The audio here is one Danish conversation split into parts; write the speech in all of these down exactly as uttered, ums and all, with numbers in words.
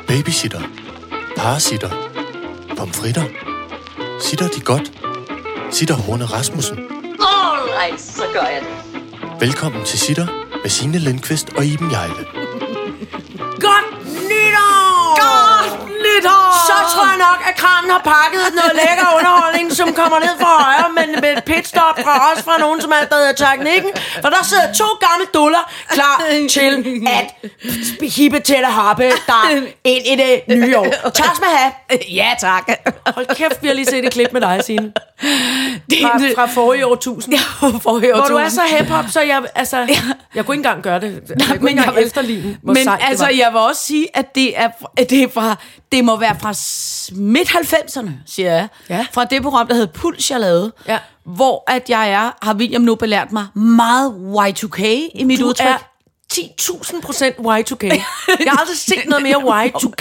Babysitter. Parasitter. Pomfritter. Sitter de godt? Sitter Horne Rasmussen. Alright, så gør jeg det. Velkommen til Sitter med Signe Lindqvist og Iben Hjejle. Godt nytår! Godt nytår! Så tror jeg nok, at kranen har pakket noget lækker underholdning, som kommer ned fra højre, men med et pitstop fra os, fra nogen, som er der teknikken. For der sidder to gamle duller klar til at hippe til at hoppe der ind i det nye år. Tak skal man have. Ja, tak. Hold kæft, vi har lige set et klip med dig, Signe. Fra, fra forrige årtusind. Ja, forrige Hvor årtusind. du er så hip-hop, så jeg, altså, jeg kunne ikke engang gøre det. Jeg kunne ikke engang efterligne, hvor men sejt det altså, var. jeg vil også sige, at det er, at det er fra, det må være fra midt halvfemserne, siger jeg. Ja. Fra det program, der hed Puls, jeg lavede. Ja. Hvor at jeg er, har William nu belært mig, meget Y to K i mit Du udtryk. er ti tusind procent Y to K. Jeg har aldrig set noget mere Y to K.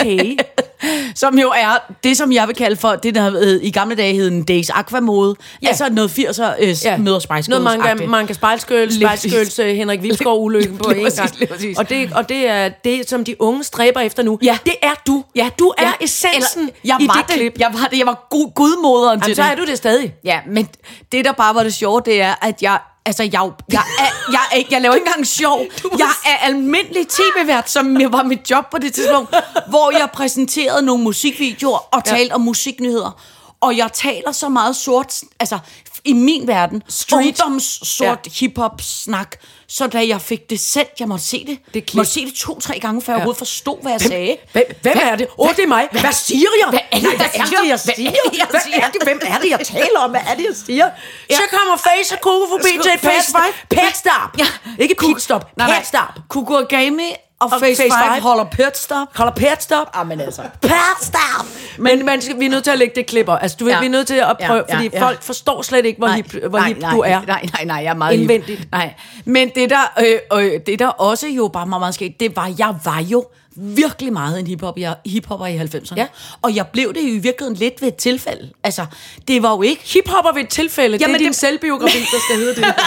Som jo er det, som jeg vil kalde for, det der øh, i gamle dage hed en Days Aqua-mode. Ja. Altså noget firser øh, ja. møder Spice Girls. Noget manga, manga Spice Girls, Spice Girls, uh, Henrik Vilskov ulykken på en gang. Og det, og det er det, som de unge stræber efter nu. Ja. Det er du. Ja, du er ja. essensen Eller, jeg i var det det. klip. Jeg var det. Jeg var gud, gudmoderen Jamen, til så det. er du det stadig. Ja, men det, der bare var det sjove, det er, at jeg... Altså, jeg, jeg, er, jeg, er, jeg laver ikke engang sjov. Jeg er almindelig tv-vært, som var mit job på det tidspunkt, hvor jeg præsenterede nogle musikvideoer og talte ja. om musiknyheder. Og jeg taler så meget sort, altså i min verden, ungdoms sort ja. hip-hop-snak, så da jeg fik det sendt, jeg måtte se det. Det måtte se det to-tre gange, før jeg ja. overhovedet forstod, hvad jeg hvem, sagde. Hvem, hvem, hvem er det? Åh, oh, det er mig. Hvad, hvad siger jeg? Hvad er det, Nej, hvad er det, jeg siger? Hvad er det, hvem er det, jeg taler om? Hvad er det, jeg siger? Ja. Så kommer Face og Kuku forbi til et pet-stop. Ja. Ikke pit-stop, pet-stop. Kuku og Game og, og Face five holder pet-stop. Holder pet-stop. Ah, men altså. Pet-stop. Men man skal, vi er nødt til at lægge det klipper. Altså, du ved, ja. vi er nødt til at prøve, ja, ja, fordi ja. folk forstår slet ikke, hvor nej, hip, hvor nej, hip nej, du er. Nej, nej, nej, jeg er meget indvendigt. Hip. Nej, men det der, øh, øh, det der også jo bare meget, meget skete, det var, jeg var jo virkelig meget en hiphop, jeg, hiphopper i halvfemserne. Ja. Og jeg blev det jo i virkeligheden lidt ved et tilfælde. Altså, det var jo ikke... Hiphopper ved et tilfælde, jamen, det er din det... selvbiografi, der skal hedde det.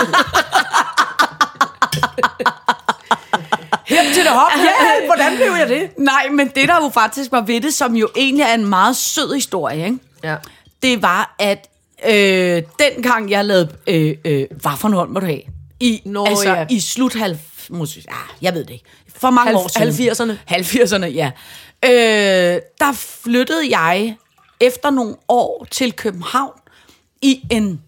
Hjem til det hop. Ja, hvordan blev jeg det? Nej, men det der jo faktisk var ved det, som jo egentlig er en meget sød historie, ikke? Ja. Det var, at øh, dengang jeg lavede øh, øh, hvad for en hånd må du have? I, Nå, altså ja. i slut halv... Måske, ah, jeg ved det ikke. For mange Halv, år siden. halvfirserne. halvfirserne, ja. Øh, der flyttede jeg efter nogle år til København i en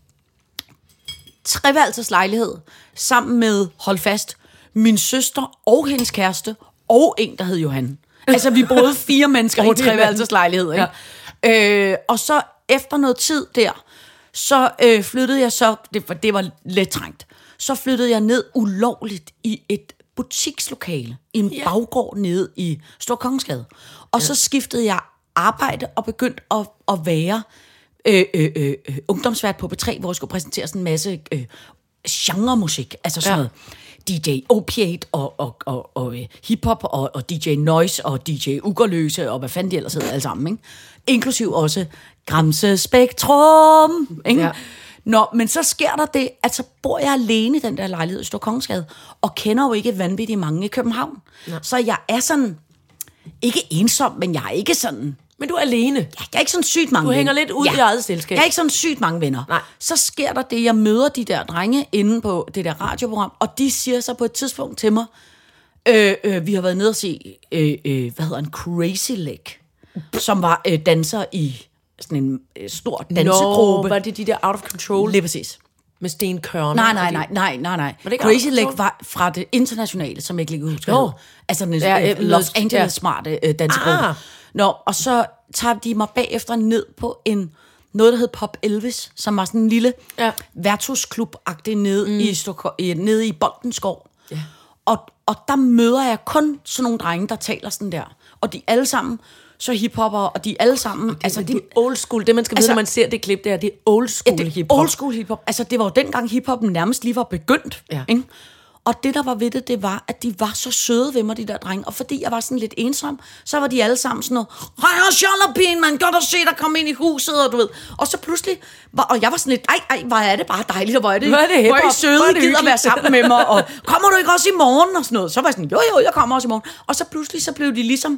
treværelseslejlighed sammen med, hold fast, min søster og hendes kæreste og en, der hed Johan. Altså, vi boede fire mennesker i en treværelseslejlighed, ikke? Ja. Øh, og så efter noget tid der, så øh, flyttede jeg så, det, for det var lidt trængt, så flyttede jeg ned ulovligt i et butikslokale, i en ja. baggård nede i Storkongensgade. Og ja. så skiftede jeg arbejde og begyndte at, at være øh, øh, øh, ungdomsvært på P tre, hvor jeg skulle præsentere sådan en masse øh, genremusik, altså sådan ja. noget. D J Opiate og, og, og, og hiphop og, og D J Noise og D J Ugerløse og hvad fanden de ellers hedder alle sammen, ikke? Inklusiv også Gramse Spektrum, ikke? Ja. Nå, men så sker der det, at så bor jeg alene i den der lejlighed i Storkongensgade, og kender jo ikke vanvittigt mange i København. Ja. Så jeg er sådan, ikke ensom, men jeg er ikke sådan... Men du er alene. Ja, jeg er ikke sådan sygt mange Du venner. hænger lidt ud ja. i eget selskab. Jeg er ikke sådan sygt mange venner. Nej. Så sker der det, jeg møder de der drenge inde på det der radioprogram, og de siger så på et tidspunkt til mig, øh, øh, vi har været nede og se, øh, øh, hvad hedder en Crazy Leg, som var øh, danser i sådan en øh, stor dansegruppe. Nå, var det de der Out of Control? Lige præcis. Med Sten Kørner? Nej, nej, nej, nej, nej, nej. Var Crazy Leg var fra det internationale, som jeg ikke lige husker. Nå. Altså den Ja, ja, Los ja. Angeles smarte øh, dansegruppe. Ah. Nå, og så tager de mig bagefter ned på en noget, der hed Pop Elvis, som var sådan en lille ja. værtshusklub-agtig nede, mm. i Stok- i, nede i Boldenskov. Ja. Og, og der møder jeg kun sådan nogle drenge, der taler sådan der. Og de alle sammen så hiphopper, og de alle sammen... Det, altså, det er old school. Det, man skal altså, vide, når man ser det klip der, det er old school ja, det er hiphop. Old school hiphop. Altså, det var jo dengang hiphoppen nærmest lige var begyndt. Ja. Ikke? Og det, der var ved det, det var, at de var så søde ved mig, de der drenge. Og fordi jeg var sådan lidt ensom, så var de alle sammen sådan noget, hej, Charlapin, man, godt at se dig komme ind i huset, og du ved. Og så pludselig, var, og jeg var sådan lidt, ej, ej, hvor er det bare dejligt, og hvor er det, hvor er det hvor er I søde, I gider at være sammen med mig, og kommer du ikke også i morgen, og sådan noget. Så var jeg sådan, jo, jo, jeg kommer også i morgen. Og så pludselig, så blev de ligesom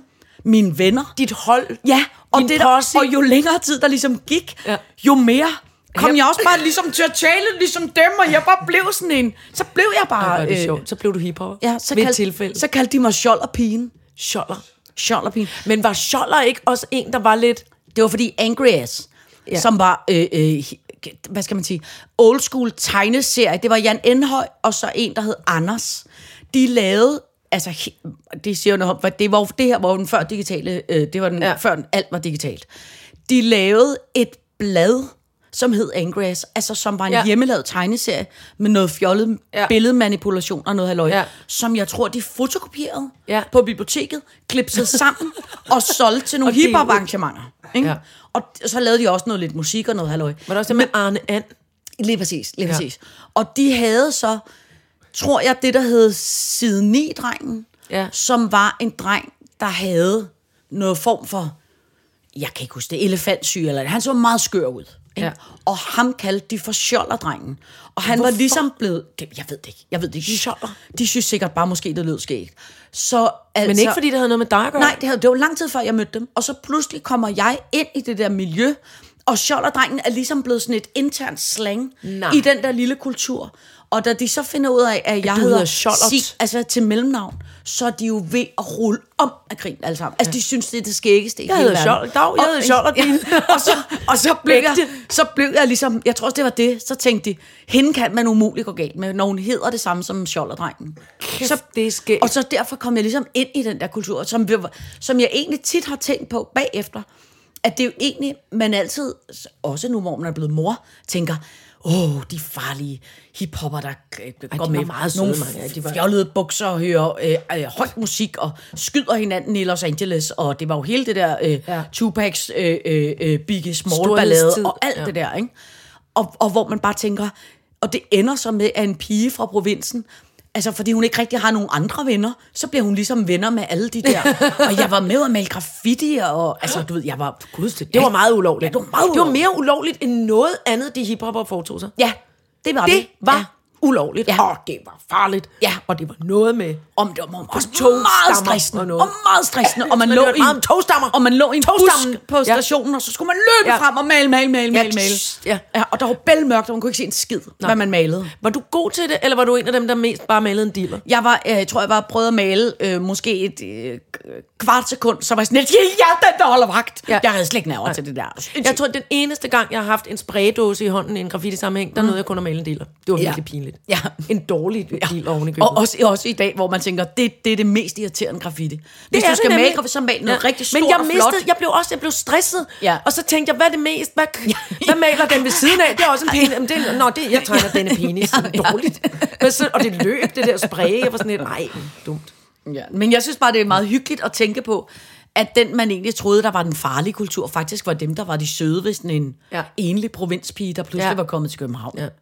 mine venner. Dit hold. Ja, og, din det der, og jo længere tid der ligesom gik, ja. jo mere kom ja. jeg også bare ligesom til at tale ligesom dem, og jeg bare blev sådan en, så blev jeg bare... Ja, det øh, sjovt. Så blev du hiphopper ja, så ved kald, et tilfælde. Så kaldte de mig Skjolderpigen. Skjolder. Skjolderpigen. Men var Skjolder ikke også en, der var lidt... Det var fordi Angry Ass, ja. som var, øh, øh, hvad skal man sige, old school tegneserie. Det var Jan Enhøj, og så en, der hed Anders. De lavede, altså, det siger jo noget om, det var det her var den før digitale, øh, det var den ja. før alt var digitalt. De lavede et blad, som hed Angry Ass, altså som var en ja. hjemmelavet tegneserie med noget fjollet ja. billedmanipulation og noget halløj, ja. som jeg tror, de fotokopierede ja. på biblioteket, klipsede sammen og solgte til nogle hiphop-arrangementer. Ja. Og så lavede de også noget lidt musik og noget halløj. Var det også det med Arne And? Lige præcis, lige ja. præcis. Og de havde så, tror jeg, det der hed Side ni-drengen, ja. som var en dreng, der havde noget form for, jeg kan ikke huske det, elefantsyge, eller han så meget skør ud. Ja. Og ham kaldte de for Skjolderdrengen. Og han Hvorfor? var ligesom blevet... Det, jeg ved det ikke. Jeg ved det ikke. Skjolder. De synes sikkert bare måske, det lød skægt. Så, altså, Men ikke fordi det havde noget med dig at gøre? Nej, det, havde, det var lang tid før, jeg mødte dem. Og så pludselig kommer jeg ind i det der miljø, og Skjolderdrengen er ligesom blevet sådan et internt slang nej. i den der lille kultur. Og da de så finder ud af, at jeg hedder Sig, altså til mellemnavn, så er de jo ved at rulle om af grin alle sammen. Altså, de synes, det er det skæggeste i jeg hele verden. Skjold, dag, jeg hedder Skjolderdrengen. Ja, og, så, og så, blev jeg, så blev jeg ligesom, jeg tror også, det var det, så tænkte de, hende kan man umuligt gå galt med, når hun hedder det samme som Skjolderdrengen. Så, det er skægt. Og så derfor kom jeg ligesom ind i den der kultur, som, som jeg egentlig tit har tænkt på bagefter, at det er jo egentlig, man altid, også nu hvor man er blevet mor, tænker, åh, oh, de farlige hiphopper, der Ej, går med meget nogle søde, ja, de var... fjollede bukser og hører øh, øh, højt musik og skyder hinanden i Los Angeles, og det var jo hele det der øh, ja. Tupacs øh, øh, Biggie Small-ballade og alt ja. det der, ikke? Og, og hvor man bare tænker, og det ender så med, at en pige fra provinsen, altså fordi hun ikke rigtig har nogen andre venner, så bliver hun ligesom venner med alle de der. Og jeg var med at male graffiti, og altså du ved, jeg var... Gud, det var meget ulovligt. Ja, det var meget ulovligt. Det var mere ulovligt end noget andet, de hiphopper foretog sig. Ja, det var det. Det var ja. ulovligt, ja. og det var farligt. Ja. Og det var noget med... Om det var også meget stressende. Og, noget. og meget stressende. Og man lå i meget om togstammer. Og man lå i en bus på stationen, ja. og så skulle man løbe ja. frem og male, male, male, male, male. Ja. Ja, og der var bælmørkt, og man kunne ikke se en skid, nej. hvad man malede. Var du god til det, eller var du en af dem, der mest bare malede en dealer? Jeg var, jeg tror, jeg var prøvet at male øh, måske et øh, kvart sekund, så var jeg sådan lidt, ja, den der holder vagt. Ja. Jeg havde slet ikke nerver til det der. Jeg tror, den eneste gang, jeg har haft en spraydåse i hånden i en graffiti-sammenhæng, der mm. nåede jeg kun at male en dealer. Det var virkelig ja. pinligt. Ja. En dårlig deal oven i købet. Og også, også i dag, hvor man tænker, det, det er det mest irriterende graffiti. Hvis det du skal male graffiti, så mal noget ja. rigtig stort. Men jeg og mistede, flot. jeg blev også jeg blev stresset, ja. og så tænkte jeg, hvad er det mest? Hvad, hvad maler den ved siden af? Det er også en penis. Det, nå, det, jeg tegner denne penis. Ja, ja. Dårligt. Så, og det løb, det der spray. Jeg var sådan lidt, nej, dumt. Ja. Men jeg synes bare, det er meget hyggeligt at tænke på, at den, man egentlig troede, der var den farlige kultur, faktisk var dem, der var de søde ved sådan en ja. enlig provinspige, der pludselig ja. var kommet til København. Ja.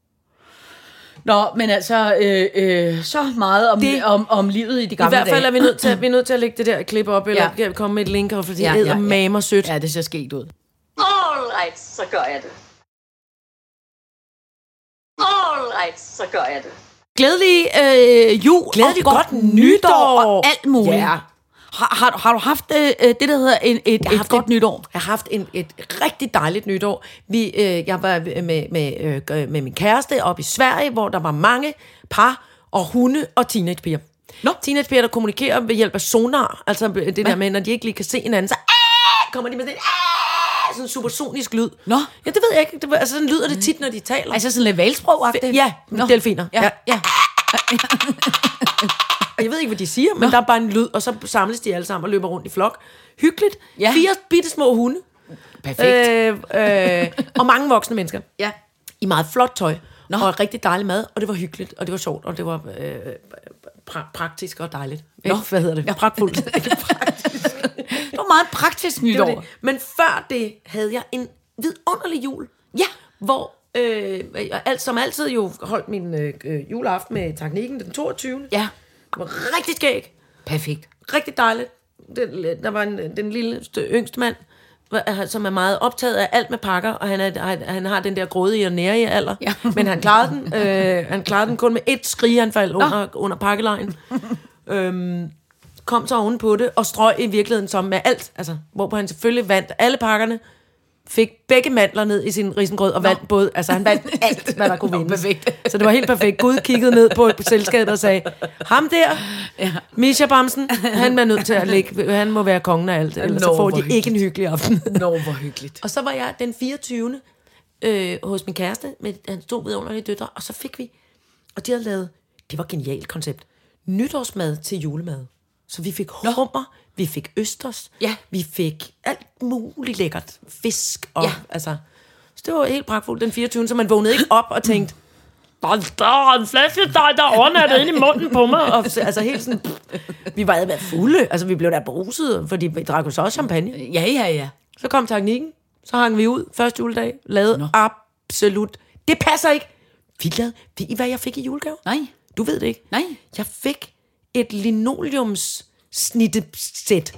Nå, men altså, øh, øh, så meget om, det, om, om livet i de gamle dage. I hvert fald er vi nødt til, vi er nødt til at lægge det der klip op, eller ja. komme med et link, for det ja, ja, ja. mamer sødt. Ja, det ser skægt ud. Alright, så gør jeg det. Alright, så gør jeg det. Glædelig øh, jul, glædelig og godt, godt nytår og alt muligt. Ja. Har, har, har du haft øh, det, der hedder en, et, et haft godt et, nytår? Jeg har haft en, et rigtig dejligt nytår. Vi, øh, jeg var med, med, øh, med min kæreste oppe i Sverige, hvor der var mange par og hunde og teenagepiger. No. Teenagepiger, der kommunikerer ved hjælp af sonar. Altså det Hva? der med, når de ikke lige kan se hinanden, så Aah! kommer de med sådan en sådan en supersonisk lyd. Nå. Ja, det ved jeg ikke. Det var, altså sådan lyder det tit, når de taler. Altså sådan lidt valsprog-agtigt? Ja, no. delfiner. Ja, ja. ja. Jeg ved ikke, hvad de siger, men Nå. der er bare en lyd, og så samles de alle sammen og løber rundt i flok. Hyggeligt. Ja. Fire bitte små hunde. Perfekt. Øh, øh, og mange voksne mennesker. Ja. I meget flot tøj. Nå. Og rigtig dejlig mad, og det var hyggeligt, og det var sjovt, og det var øh, pra- praktisk og dejligt. Nå. Hvad hedder det? Ja. Pragtfuldt. Praktisk. Det var meget praktisk nytår. Det det. Men før det havde jeg en vidunderlig jul. Ja. Hvor øh, jeg som altid jo holdt min øh, juleaften med teknikken den toogtyvende Ja. Det var rigtig skæg. Perfekt. Rigtig dejligt. Den, der var en, den lille yngste mand, som er meget optaget af alt med pakker, og han, er, han har den der grådige og nærige alder. Ja. Men han klarede den. Øh, han klarede den kun med et skrigeanfald under, under pakkelejen. øhm, kom så ovenpå det, og strøg i virkeligheden som med alt, altså, hvorpå han selvfølgelig vandt alle pakkerne, fik begge mandler ned i sin risengrød, og vandt både, altså han vandt alt, hvad der kunne vindes. Så det var helt perfekt. Gud kiggede ned på, på selskabet og sagde, ham der, ja. Misha Bamsen, han er nødt til at ligge, han må være kongen af alt, ellers Nå, så får de hyggeligt. Ikke en hyggelig aften. Nå, hvor hyggeligt. Og så var jeg den fireogtyvende Øh, hos min kæreste, med hans to vidunderlige døtre, og så fik vi, og de havde lavet, det var et genialt koncept, nytårsmad til julemad. Så vi fik hummer, vi fik østers, ja. vi fik alt muligt lækkert, fisk, og ja. altså, så det var helt pragtfuldt den fireogtyvende så man vågnede ikke op og tænkte, der er en flæskesteg, der ordner ind i munden på mig, og altså helt sådan, pff, vi var været fulde, altså vi blev der bruset, fordi vi drak jo så også champagne. Ja, ja, ja. Så kom teknikken, så hang vi ud første juledag, lavede Nå. absolut, det passer ikke. Vi lavede, ved I hvad jeg fik i julegave? Nej. Du ved det ikke? Nej. Jeg fik et linoleums snittesæt.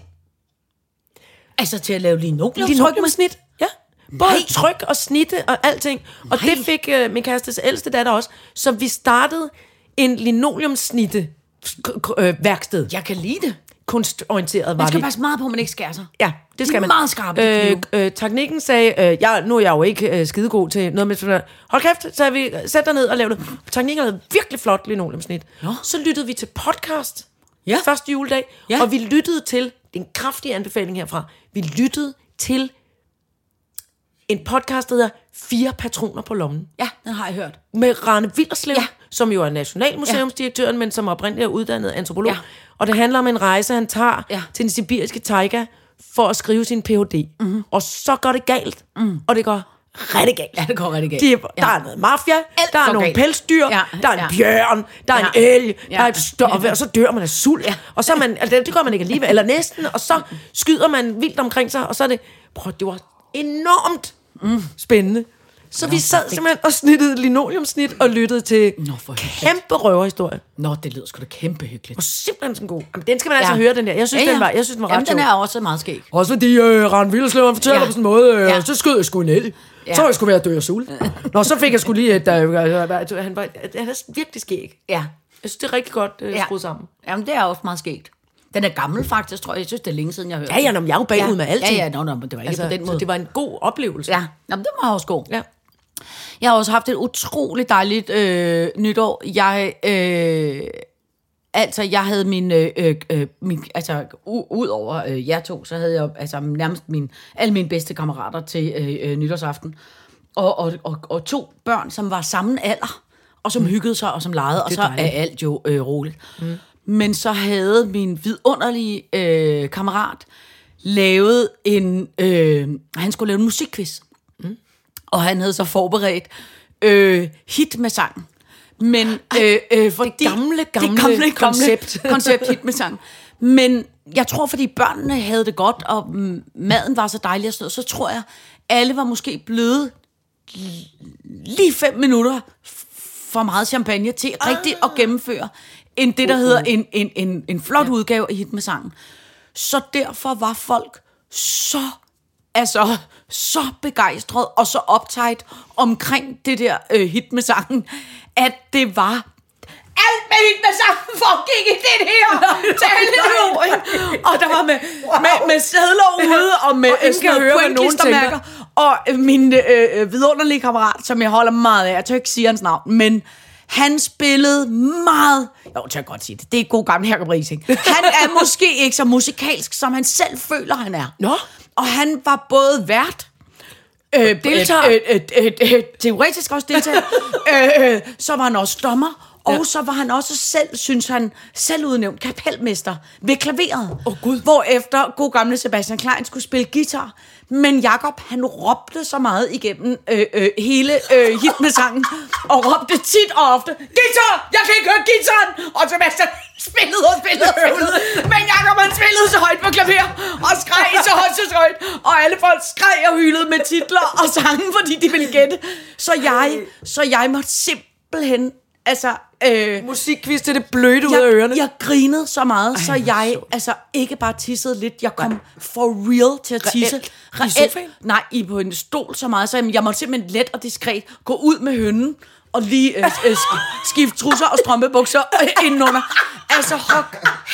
Altså til at lave linoleum? Linoleumsnit, ja. Både Nej. tryk og snitte og alting. Og Nej. det fik uh, min kærestes ældste datter også. Så vi startede en linoleumsnitte øh, værksted. Jeg kan lide det. Kunstorienteret var vi. Man skal passe meget på, at man ikke skærer sig. Ja, det skal man. man. Meget skarpt. Øh, øh, teknikken sagde, øh, jeg, nu er jeg jo ikke øh, skidegod til noget med, hold kæft, så vi sæt dig ned og lav det. Teknikken havde virkelig flot linoleumsnit. Ja. Så lyttede vi til podcast ja. første juledag, ja. og vi lyttede til, det er en kraftig anbefaling herfra, vi lyttede til en podcast, der hedder Fire Patroner på lommen. Ja, den har jeg hørt. Med Rane Willerslev, ja. som jo er nationalmuseumsdirektøren, ja. men som oprindeligt er uddannet antropolog. Ja. Og det handler om en rejse, han tager ja. til den sibiriske taiga for at skrive sin P H D. Mm-hmm. Og så går det galt. Mm. Og det går rigtig galt. Ja, det går rigtig galt. De, ja. Der er noget mafia, Alt der er nogle galt. pelsdyr, ja. der er en ja. bjørn, der er ja. en elg, ja. der er et stør, og så dør man af sult. Ja. Og så er man, altså, det gør man ikke alligevel, eller næsten, og så skyder man vildt omkring sig, og så er det, prøv, det var enormt mm. spændende. Så Nå, vi sad simpelthen og snittede linoleumsnit og lyttede til Nå, kæmpe røverhistorie. Nå, det lyder sgu da kæmpe hyggeligt. Og simpelthen sådan god. Jamen, den skal man ja. altså høre, den der. Jeg synes, ja, ja. den var, jeg synes, den var Jamen, ret den sjov. er også meget skæg. Også fordi uh, Rane Willerslev fortæller ja. på sådan en måde, uh, ja. så skød jeg sgu en elg. Ja. Så var jeg sgu ved at dø af sult. Nå, så fik jeg sgu lige et, uh, han var han er virkelig skæg. Ja. Jeg synes, det er rigtig godt uh, ja. skruet sammen. Jamen, det er også meget skægt. Den er gammel faktisk, tror jeg. Jeg synes, det er længe siden, jeg hørte Ja, ja, når jeg er jo bagud ja. med alting. Ja, ja, nå, nå, men det var ikke altså, på den måde. det var en god oplevelse. Ja, nå, det var også god. Ja. Jeg har også haft et utroligt dejligt øh, nytår. Jeg, øh, altså, jeg havde min, øh, øh, min altså, u- ud over øh, jer to, så havde jeg altså nærmest min, alle mine bedste kammerater til øh, øh, nytårsaften. Og, og, og, og to børn, som var samme alder, og som mm. hyggede sig, og som legede, og så dejligt. Er alt jo øh, roligt. Mm. Men så havde min vidunderlige øh, kammerat lavet en, øh, han skulle lave en musikquiz. Mm. Og han havde så forberedt øh, hit med sang. Men øh, øh, fordi, det gamle, gamle, det gamle koncept. Gamle, koncept hit med sang. Men jeg tror, fordi børnene havde det godt, og maden var så dejlig, og sådan noget, så tror jeg, alle var måske blevet lige fem minutter for meget champagne til ah. rigtigt at gennemføre end det, der uh-huh. hedder en, en, en, en flot ja. udgave af hit med sangen. Så derfor var folk så altså så begejstret og så uptight omkring det der øh, hit med sangen, at det var alt med hit med sangen foregik i det her tale. Og der var med, wow. med, med sædler ude og med og sådan noget pointklistermærker. Og øh, min øh, vidunderlige kammerat, som jeg holder meget af, jeg tør ikke sige hans navn, men han spillede meget... Jo, tør jeg godt sige det. Det er god gammel Herre Brising. Han er måske ikke så musikalsk, som han selv føler, han er. Nå. Og han var både vært, øh, deltager, øh, øh, øh, øh, teoretisk også deltager, øh, øh, så var han også dommer, og ja. så var han også selv, synes han, selvudnævnt kapelmester ved klaveret. Åh, Gud. Hvorefter god gamle Sebastian Klein skulle spille guitar. Men Jakob, han råbte så meget igennem øh, øh, hele øh, hit med sangen, og råbte tit og ofte, guitar! Jeg kan ikke høre guitaren! Og Sebastian spillede og spillede og spillede. Men Jakob, han spillede så højt på klaver, og skreg så højt, så højt. Og alle folk skreg og hylede med titler og sange, fordi de ville gætte. Så jeg, så jeg måtte simpelthen... Altså, øh, musikquiz til det blødte ud af ørerne. Jeg grinede så meget, Ej, så jeg så. altså ikke bare tissede lidt. Jeg kom for real til at tisse. Reelt? I sofaen? Nej, i på en stol så meget, så jeg, jeg måtte simpelthen let og diskret gå ud med hønnen og lige øh, øh, skifte trusser og strømpebukser indenunder. Altså, hok, hæft,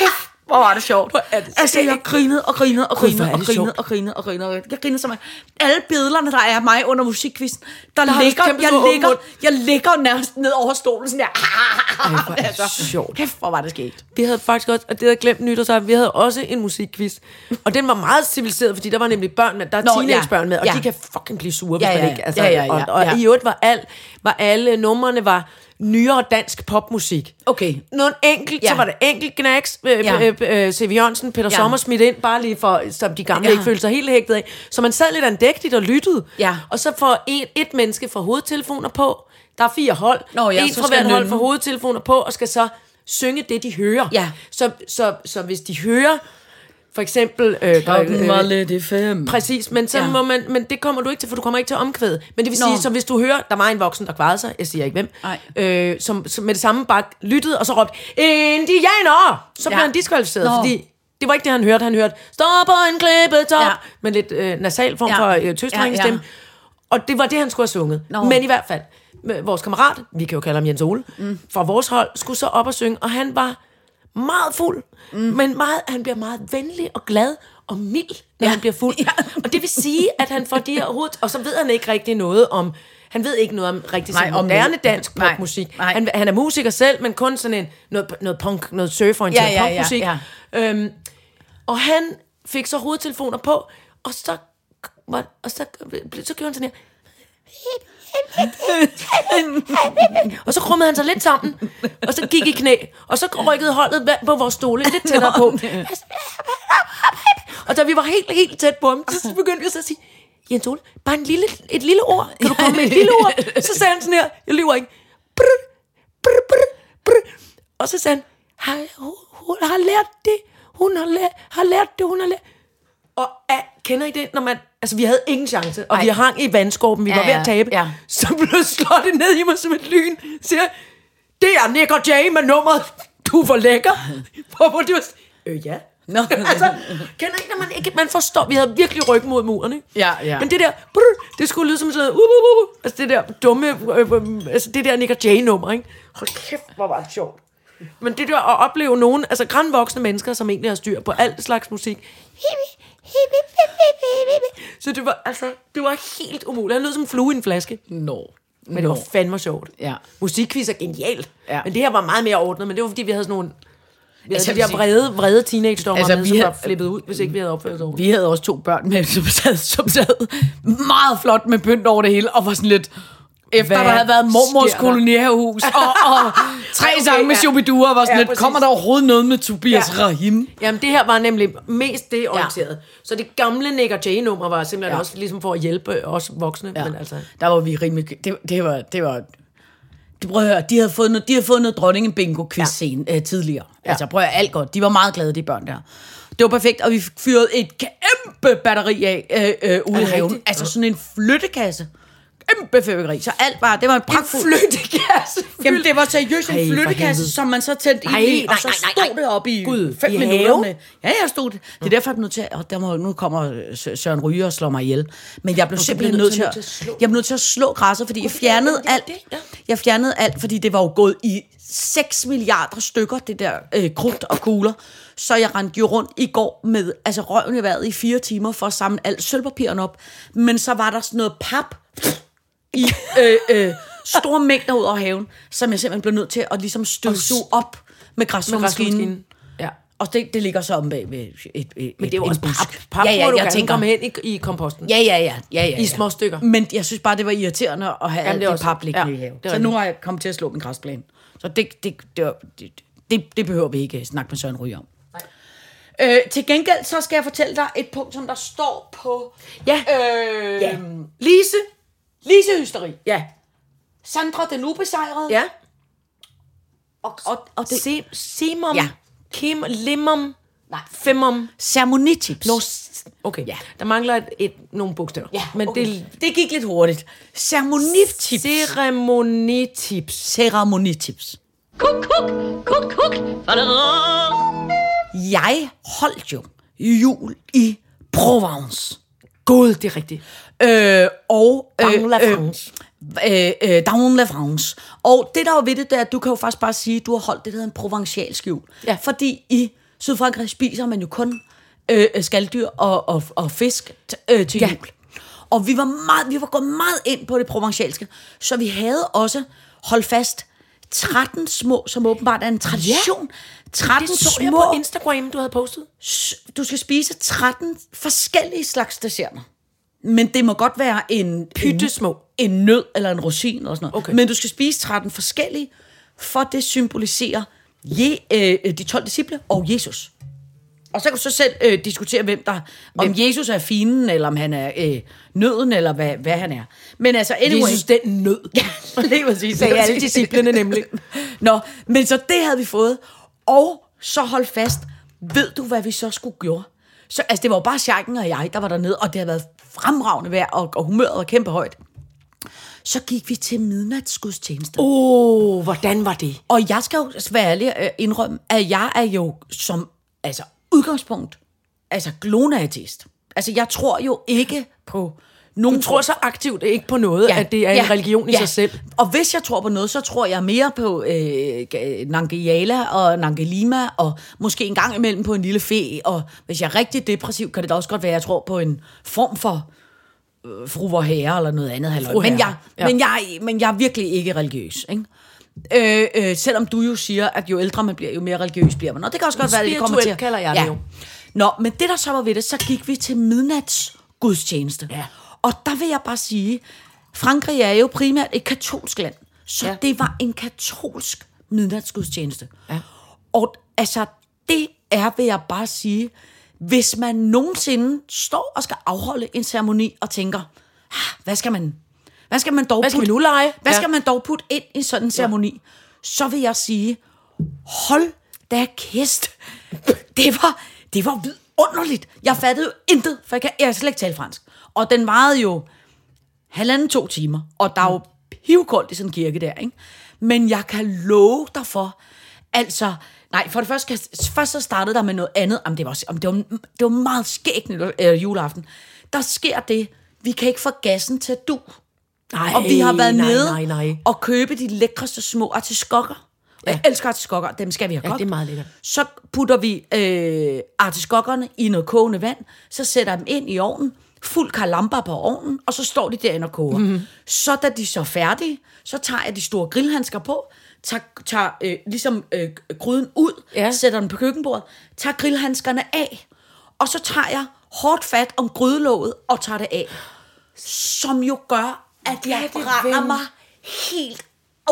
Hvor var det sjovt. er det altså, jeg grinede og grinede og Gud, hvor grinede er og det grinede sjovt. og grinede og grinede. Jeg grinede så meget. Alle billederne, der er af mig under musikquizzen, der, der har du ligger, kæmpe jeg stor åben ligger, mund. jeg ligger nærmest ned over stolen, sådan der. Ej, hvor er det sjovt. Kæft, hvor var det sket. Vi havde faktisk også, og det havde jeg glemt nytårsaften, vi havde også en musikquiz. Og den var meget civiliseret, fordi der var nemlig børn med, der er Nå, teenagebørn med, og ja. de kan fucking blive sure, hvis Ja, man ja, ikke... Altså, ja, ja, ja, og, og ja. i øvrigt var, al, var alle numrene var nyere dansk popmusik. Okay. Nogle enkelt, Ja. så var det enkelt knacks, øh, Ja. øh, øh, C V Jørgensen, Peter Ja. Sommer smidt ind, bare lige for, som de gamle Ja. ikke følte sig helt hægtet af. Så man sad lidt andægtigt og lyttede. Ja. Og så får et, et menneske fra hovedtelefoner på, der er fire hold, Nå ja, en så fra skal hvert hold nynne. får hovedtelefoner på, og skal så synge det, de hører. Ja. Så, så, så hvis de hører, for eksempel... Øh, Klokken var lidt i fem. Præcis, men, så Ja. ja. må man, men det kommer du ikke til, for du kommer ikke til at omkvæde. Men det vil Nå. sige, så hvis du hører, der var en voksen, der kvarede sig, jeg siger ikke hvem, Nej. øh, som, som med det samme bare lyttede, og så råbte, indianer! Så Ja. blev han diskvalificeret, Nå. fordi det var ikke det, han hørte. Han hørte, stå på en klippetop, Ja. ja. med lidt øh, nasal form Ja. for øh, tøstdrengestemme. Ja, ja. Og det var det, han skulle have sunget. Nå. Men i hvert fald, med vores kammerat, vi kan jo kalde ham Jens Ole, mm. fra vores hold, skulle så op og synge, og han var meget fuld, mm. men meget, han bliver meget venlig og glad og mild, når Ja. han bliver fuld. Ja. Og det vil sige, at han får de her hoved, og så ved han ikke rigtig noget om, han ved ikke noget om rigtig Nej, sådan om moderne det. dansk Nej, popmusik. nej. Han, han er musiker selv, men kun sådan en, noget, noget punk, noget surforienteret Ja, ja, ja, popmusik. ja. Øhm, og han fik så hovedtelefoner på, og så, var- og så, så gjorde han sådan her, og så krummede han sig lidt sammen, og så gik i knæ, og så rykkede holdet på vores stole lidt tættere på. Og da vi var helt, helt tæt på ham, så begyndte vi så at sige, Jens Ole, bare en lille, et lille ord. Kan du komme med et lille ord? Så sagde han sådan her, jeg lyver ikke. Brr, brr, brr, brr. Og så sagde han, har, hun, hun har lært det, hun har lært, har lært det, hun har lært. Og uh, kender I det, når man... Altså, vi havde ingen chance, og Ej. vi hang i vandskorben, vi Ja, var ved ja, at tabe. ja. Så blev slået ned i mig som et lyn. Siger, det er Nick og Jay med nummeret, du er for lækker. Hvorfor det var... Øh, ja. Nå. altså, kender I, når man ikke... Man forstår, vi havde virkelig ryg mod muren, ikke? Ja, ja. Men det der... Brr, det skulle lyde som sådan... Uh, uh, uh, altså, det der dumme... Øh, øh, altså, det der Nick og Jay-nummer, ikke? Hold kæft, hvor var det sjovt. Men det der at opleve nogen, altså grandvoksne mennesker, som egentlig har styr på alt slags musik. Så det var, altså, det var helt umuligt. Han lød som en flue i en flaske. Nå. Men det var fandme sjovt. Ja. Musikquiz er genialt. Ja. Men det her var meget mere ordnet, men det var fordi, vi havde sådan nogle... Vi havde Altså, de der jeg vil vrede, vrede teenage-dommer Altså, med, vi som havde- var flippet ud, hvis ikke vi havde opført os ordentligt. Vi havde også to børn med, som sad, som sad meget flot med pynt over det hele, og var sådan lidt... Efter Hvad der havde været mormors sker der? kolonihavehus, og, og tre Ej, okay, sange med ja. Shubidua, var sådan Ja, lidt, præcis. kommer der overhovedet noget med Tobias Ja. Rahim? Jamen, det her var nemlig mest det orienteret. Så det gamle Nick og Jay-nummer var simpelthen Ja. også ligesom for at hjælpe os voksne. Ja. Men altså, Der var vi rimelig... Det, det var... Det var det, prøv at høre, de havde fået noget, de havde fået noget dronningen bingo quiz scene øh, tidligere. Ja. Altså prøv at høre, alt godt. De var meget glade, de børn der. Det var perfekt, og vi fik fyret et kæmpe batteri af øh, øh, ude i det haven. rigtigt? Altså sådan en flyttekasse. Kæmpe fyrværkeri. Så alt var, det var en pragtfuld... flyttekasse. Jamen, det var seriøst en Ej, for flyttekasse, helvede. som man så tændte Nej, ind i, og nej, så nej, nej, stod nej. det op i Gud, fem i minutter. haven? Med. Ja, jeg stod det. Det er derfor, jeg blev nødt til, og der må, nu kommer Sø- Søren Ryge og slår mig ihjel. Men jeg blev simpelthen bliver nødt til nødt at, til at slå. jeg blev nødt til at slå græsset, fordi jeg fjernede det er alt. det, ja. Jeg fjernede alt, fordi det var jo gået i seks milliarder stykker, det der øh, krudt og kugler. Så jeg rendte jo rundt i går med altså røven i vejret i fire timer for at samle alt sølvpapirerne op. Men så var der sådan noget pap i øh, øh, store mængder ud over haven, som jeg simpelthen blev nødt til at ligesom støvsuge op med græsslåmaskinen. græsslåmaskinen. Ja. Og det, det ligger så om bag ved et, et, et, Men det er jo en også busk. pap. Pap ja, ja, må du jeg gerne tænker, komme hen i, i komposten. Ja, ja, ja, ja, ja. I små stykker. Men jeg synes bare, det var irriterende at have Jamen, alt det er det også- pap liggende ja, i haven. det er Så nu rigtigt. har jeg kommet til at slå min græsplæne. Så det, det, det, var- det, det, det behøver vi ikke snakke med Søren Ryge om. Øh, til gengæld, så skal jeg fortælle dig et punkt, som der står på... Ja. Øh, Ja. Lise. Lise hysteri. Ja. Sandra den ubesejrede. Ja. Og, og, og det... Se, Simum. Ja. Kim, Limum. Nej. Femum. Ceremonitips. Nå, s- okay. Ja. Der mangler et, et, nogle bogstaver. Ja, men okay. det det gik lidt hurtigt. Ceremonitips. ceremonitips. Ceremonitips. Kuk, kuk, kuk, kuk. Jeg holdt jo jul i Provence. Gud, det er rigtigt. Øh, og... Dans la France. Øh, øh, Dans la France. Og det, der var ved det, det er, at du kan jo faktisk bare sige, at du har holdt det, der hedder en provencialsk jul. Ja. Fordi i Sydfrankrig spiser man jo kun øh, skaldyr og, og, og fisk t- øh, til Ja. jul. Og vi var, meget, vi var gået meget ind på det provencalske, så vi havde også, hold fast, tretten små, som åbenbart er en tradition. tretten Det så jeg små, på Instagram, du havde postet. du skal spise tretten forskellige slags desserter. Men det må godt være en, Pyttesmå. en, en nød eller en rosin eller sådan noget. Okay. Men du skal spise tretten forskellige, for det symboliserer je, øh, de tolv disciple og Jesus. Og så kan du så selv øh, diskutere, hvem der, om Jesus er finen, eller om han er øh, nøden, eller hvad, hvad han er. Men altså, anyway. Jesus, den nød. Ja, lige præcis. Sagde alle disciplene nemlig. Nå, men så det havde vi fået. Og så hold fast, ved du, hvad vi så skulle gøre? Så, altså, det var jo bare Sjakken og jeg, der var dernede, og det havde været fremragende vejr, og, og humøret var kæmpe højt. Så gik vi til midnatsgudstjeneste. Åh, oh, hvordan var det? Og jeg skal jo være ærlig at indrømme, at jeg er jo som altså, udgangspunkt, altså glonateist. Altså, jeg tror jo ikke på nogen... Du tror så aktivt ikke på noget, ja, at det er ja, en religion i ja. sig selv. Og hvis jeg tror på noget, så tror jeg mere på øh, Nangijala og Nangelima, og måske en gang imellem på en lille fe, og hvis jeg er rigtig depressiv, kan det da også godt være, at jeg tror på en form for øh, fru Vorherre eller noget andet. Halløj. Men, jeg, ja. men, jeg, men jeg er virkelig ikke religiøs, ikke? Øh, øh, selvom du jo siger, at jo ældre man bliver, jo mere religiøs bliver man. Og det kan også godt være, at det kommer til. Kalder jeg det jo. Nå, men det der så var ved det, så gik vi til midnatsgudstjeneste. Ja. Og der vil jeg bare sige, Frankrig er jo primært et katolsk land, så Ja. det var en katolsk midnatsgudstjeneste. Ja. Og altså, det er, vil jeg bare sige, hvis man nogensinde står og skal afholde en ceremoni og tænker, ah, hvad skal man, hvad skal man dog Hvad skal putte, vi nu lege? Hvad Ja. skal man dog putte ind i sådan en ceremoni? Så vil jeg sige, hold da kæft. Det var, det var vidunderligt. Jeg fattede jo intet, for jeg kan, jeg kan slet ikke tale fransk. Og den varede jo halvanden to timer, og der er jo pivkoldt i sådan en kirke der, ikke? Men jeg kan love dig for, altså, nej, for det første, først så startede der med noget andet, om det var, om det var, det var meget skægt øh, juleaften. Der sker det, vi kan ikke få gassen til at du. Nej, Og vi har været nej, nede nej, nej. og købe de lækreste små artiskokker. Ja. Jeg elsker artiskokker, dem skal vi have Ja, kogt. det er meget lækkert. Så putter vi øh, artiskokkerne i noget kogende vand, så sætter dem ind i ovnen, fuld karlamba på ovnen, og så står de derinde og koger. Mm-hmm. Så da de så er færdige, så tager jeg de store grillhandsker på, tager, tager øh, ligesom øh, gryden ud, Ja. sætter den på køkkenbordet, tager grillhandskerne af, og så tager jeg hårdt fat om grydelåget og tager det af. Som jo gør, at jeg det brænder ven. mig helt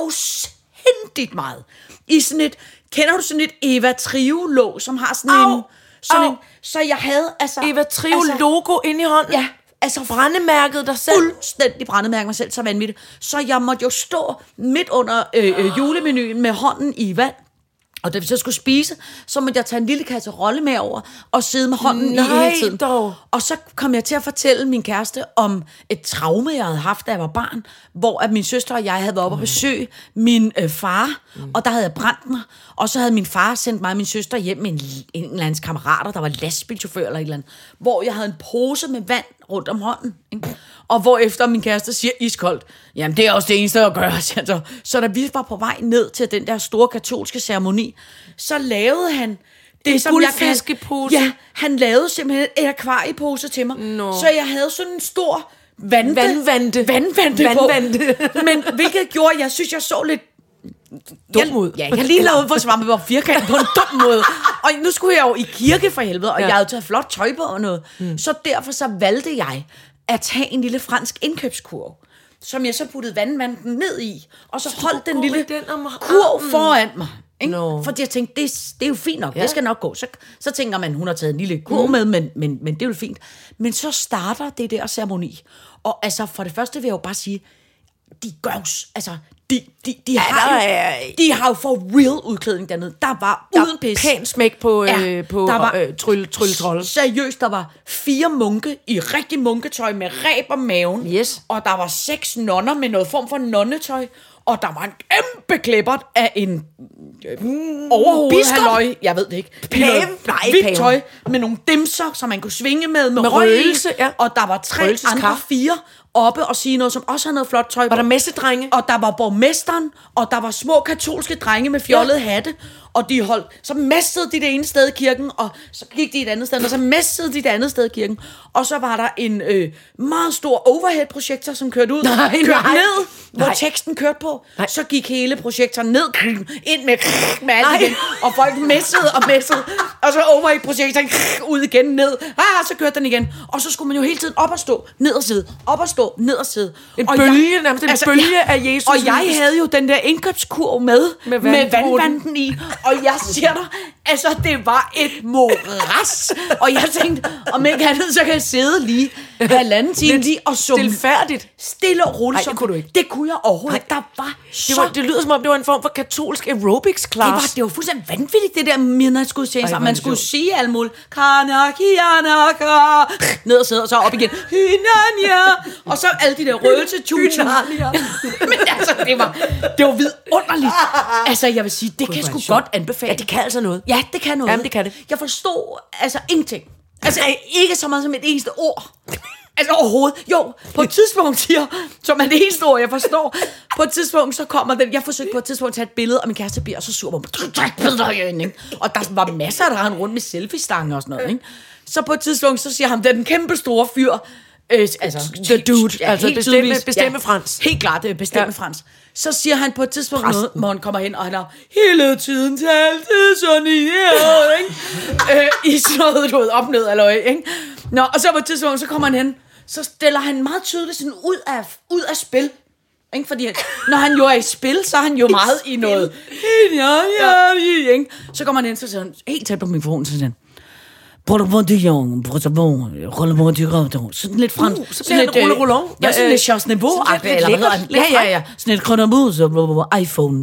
afsindigt meget. I sådan et, kender du sådan et Eva Trio-låg, som har sådan Au, en, sådan au. en, så jeg havde altså... Eva Trio altså, logo inde i hånden. Ja, altså Brændemærket dig selv. fuldstændig brændemærke mig selv så vanvittigt. Så jeg måtte jo stå midt under øh, øh, julemenuen med hånden i vand. Og da vi så skulle spise, så måtte jeg tage en lille kasserolle med over og sidde med hånden Nej, i hele tiden. dog. Og så kom jeg til at fortælle min kæreste om et traume, jeg havde haft, da jeg var barn, hvor at min søster og jeg havde været oppe og besøge min øh, far, mm. og der havde jeg brændt mig. Og så havde min far sendt mig og min søster hjem med en, en eller andens kammerater, der var lastbilchauffør eller et eller andet, hvor jeg havde en pose med vand rundt om hånden. Ikke? Og hvor efter min kæreste siger iskoldt, jamen det er også det eneste at gøre. Siger han så. Så da vi var på vej ned til den der store katolske ceremoni, så lavede han det, En som jeg kan... guldfiskepose? Ja, han lavede simpelthen en akvariepose til mig. Nå. Så jeg havde sådan en stor vante, Vandvante. vandvante, Vandvante. på. Men hvilket gjorde, jeg synes, jeg så lidt Dum jeg, ud. Ja, jeg lige lavede for at svare med var firkant på en dum måde. Og nu skulle jeg jo i kirke for helvede, og Ja. ja. jeg havde taget flot tøj på og noget. Mm. Så derfor så valgte jeg at tage en lille fransk indkøbskurv, som jeg så puttede vandvanten ned i, og så holdt den gå lille med den om kurv armen. foran mig. Ikke? Nå. Fordi jeg tænkte, det, det er jo fint nok, Ja. ja. det skal nok gå. Så, så tænker man, hun har taget en lille kurv mm. med, men, men, men det er jo fint. Men så starter det der ceremoni. Og altså, for det første vil jeg jo bare sige, de gør jo, s- altså, de, de, de, Ja, har, der jo, er- de har jo for real udklædning dernede. Der var Der uden er pis. pænt smæk på, Ja, øh, på der var- øh, trylle, trylle trolle. Seriøst, der var fire munke i rigtig munketøj med ræb om maven. Yes. Og der var seks nonner med noget form for nonnetøj. Og der var en kæmpe klippert af en Mm, overhovedhalløj. Jeg ved det ikke. I Pave? noget Nej, hvidt pave. tøj med nogle dimser, som man kunne svinge med med, Med røg i. røgelse, ja. Og der var tre Røgelseskaffe. andre fire. oppe og sige noget, som også havde noget flot tøj på. Var der messedrenge? Og der var borgmesteren, og der var små katolske drenge med fjollede ja. hatte, og de holdt, så messede de det ene sted i kirken, og så gik de et andet sted, og så messede de det andet sted i kirken, og så var der en øh, meget stor overhead-projektor, som kørte ud, nej, kørte nej. ned, hvor nej. teksten kørte på, nej. så gik hele projektoren ned, ind med, med alt igen, og folk messede og messede, og så overhead-projektoren ud igen, ned, ah, så kørte den igen, og så skulle man jo hele tiden op og stå, ned og sidde, op og stå, ned og sidde. En og bølge, jeg, nærmest en altså, bølge ja, af Jesus. og jeg havde jo den der indkøbskurv med, med, med vandvanden i, og jeg siger dig, altså det var et moras, og jeg tænkte, om ikke andet, så kan jeg sidde lige halvanden time lige og summe. Stilfærdigt. Stille og roligt. Nej, det kunne du ikke. Det kunne jeg overhovedet ikke. Der var så... Det, var, det lyder som om, det var en form for katolsk aerobics class. Det var, det var fuldstændig vanvittigt, det der midnatsgudstjeneste. Ej, Man skulle sjovt. sige alt muligt. Kanakianaka. Ned og sidde, og så op igen. Hynania. Og så alle de der røgelsetusen. Men altså, det var, det var vidunderligt. Altså, jeg vil sige, det kan jeg sgu godt anbefale. Ja, det kan altså noget. Ja, det kan noget. Jamen, det kan det. Jeg forstod altså ingenting. Altså, ikke så meget som et eneste ord. Altså overhovedet. Jo, på et tidspunkt siger, som er det eneste ord, jeg forstår. På et tidspunkt, så kommer den. Jeg forsøgte på et tidspunkt at tage et billede, og min kæreste bliver så sur. Og der var masser, der rendte rundt med selfie-stange og sådan noget. Ikke? Så på et tidspunkt, så siger han, det er den kæmpe store fyr. Øh, altså, the dude. Ja, altså bestemme, bestemme ja, Frans. Helt klart, det bestemme ja. Frans. Så siger han på et tidspunkt Præsten. noget, hvor han kommer hen, og han har hele tiden talt sådan i her, ikke? øh, I sådan noget, du ved, op ned, eller ikke? Nå, og så på et tidspunkt, så kommer han hen, så stiller han meget tydeligt sådan ud af, ud af spil. Ikke? Fordi når han jo er i spil, så er han jo meget i noget. Ja, ja, ja. Så kommer han hen, så siger han, helt tæt på mikrofonen, så siger han, sådan lidt fransk. Uh, så bliver det rulle rullon. Ja, sådan lidt Charles Niveau. Ja, ja, ja. Sådan lidt kronomose, iPhone.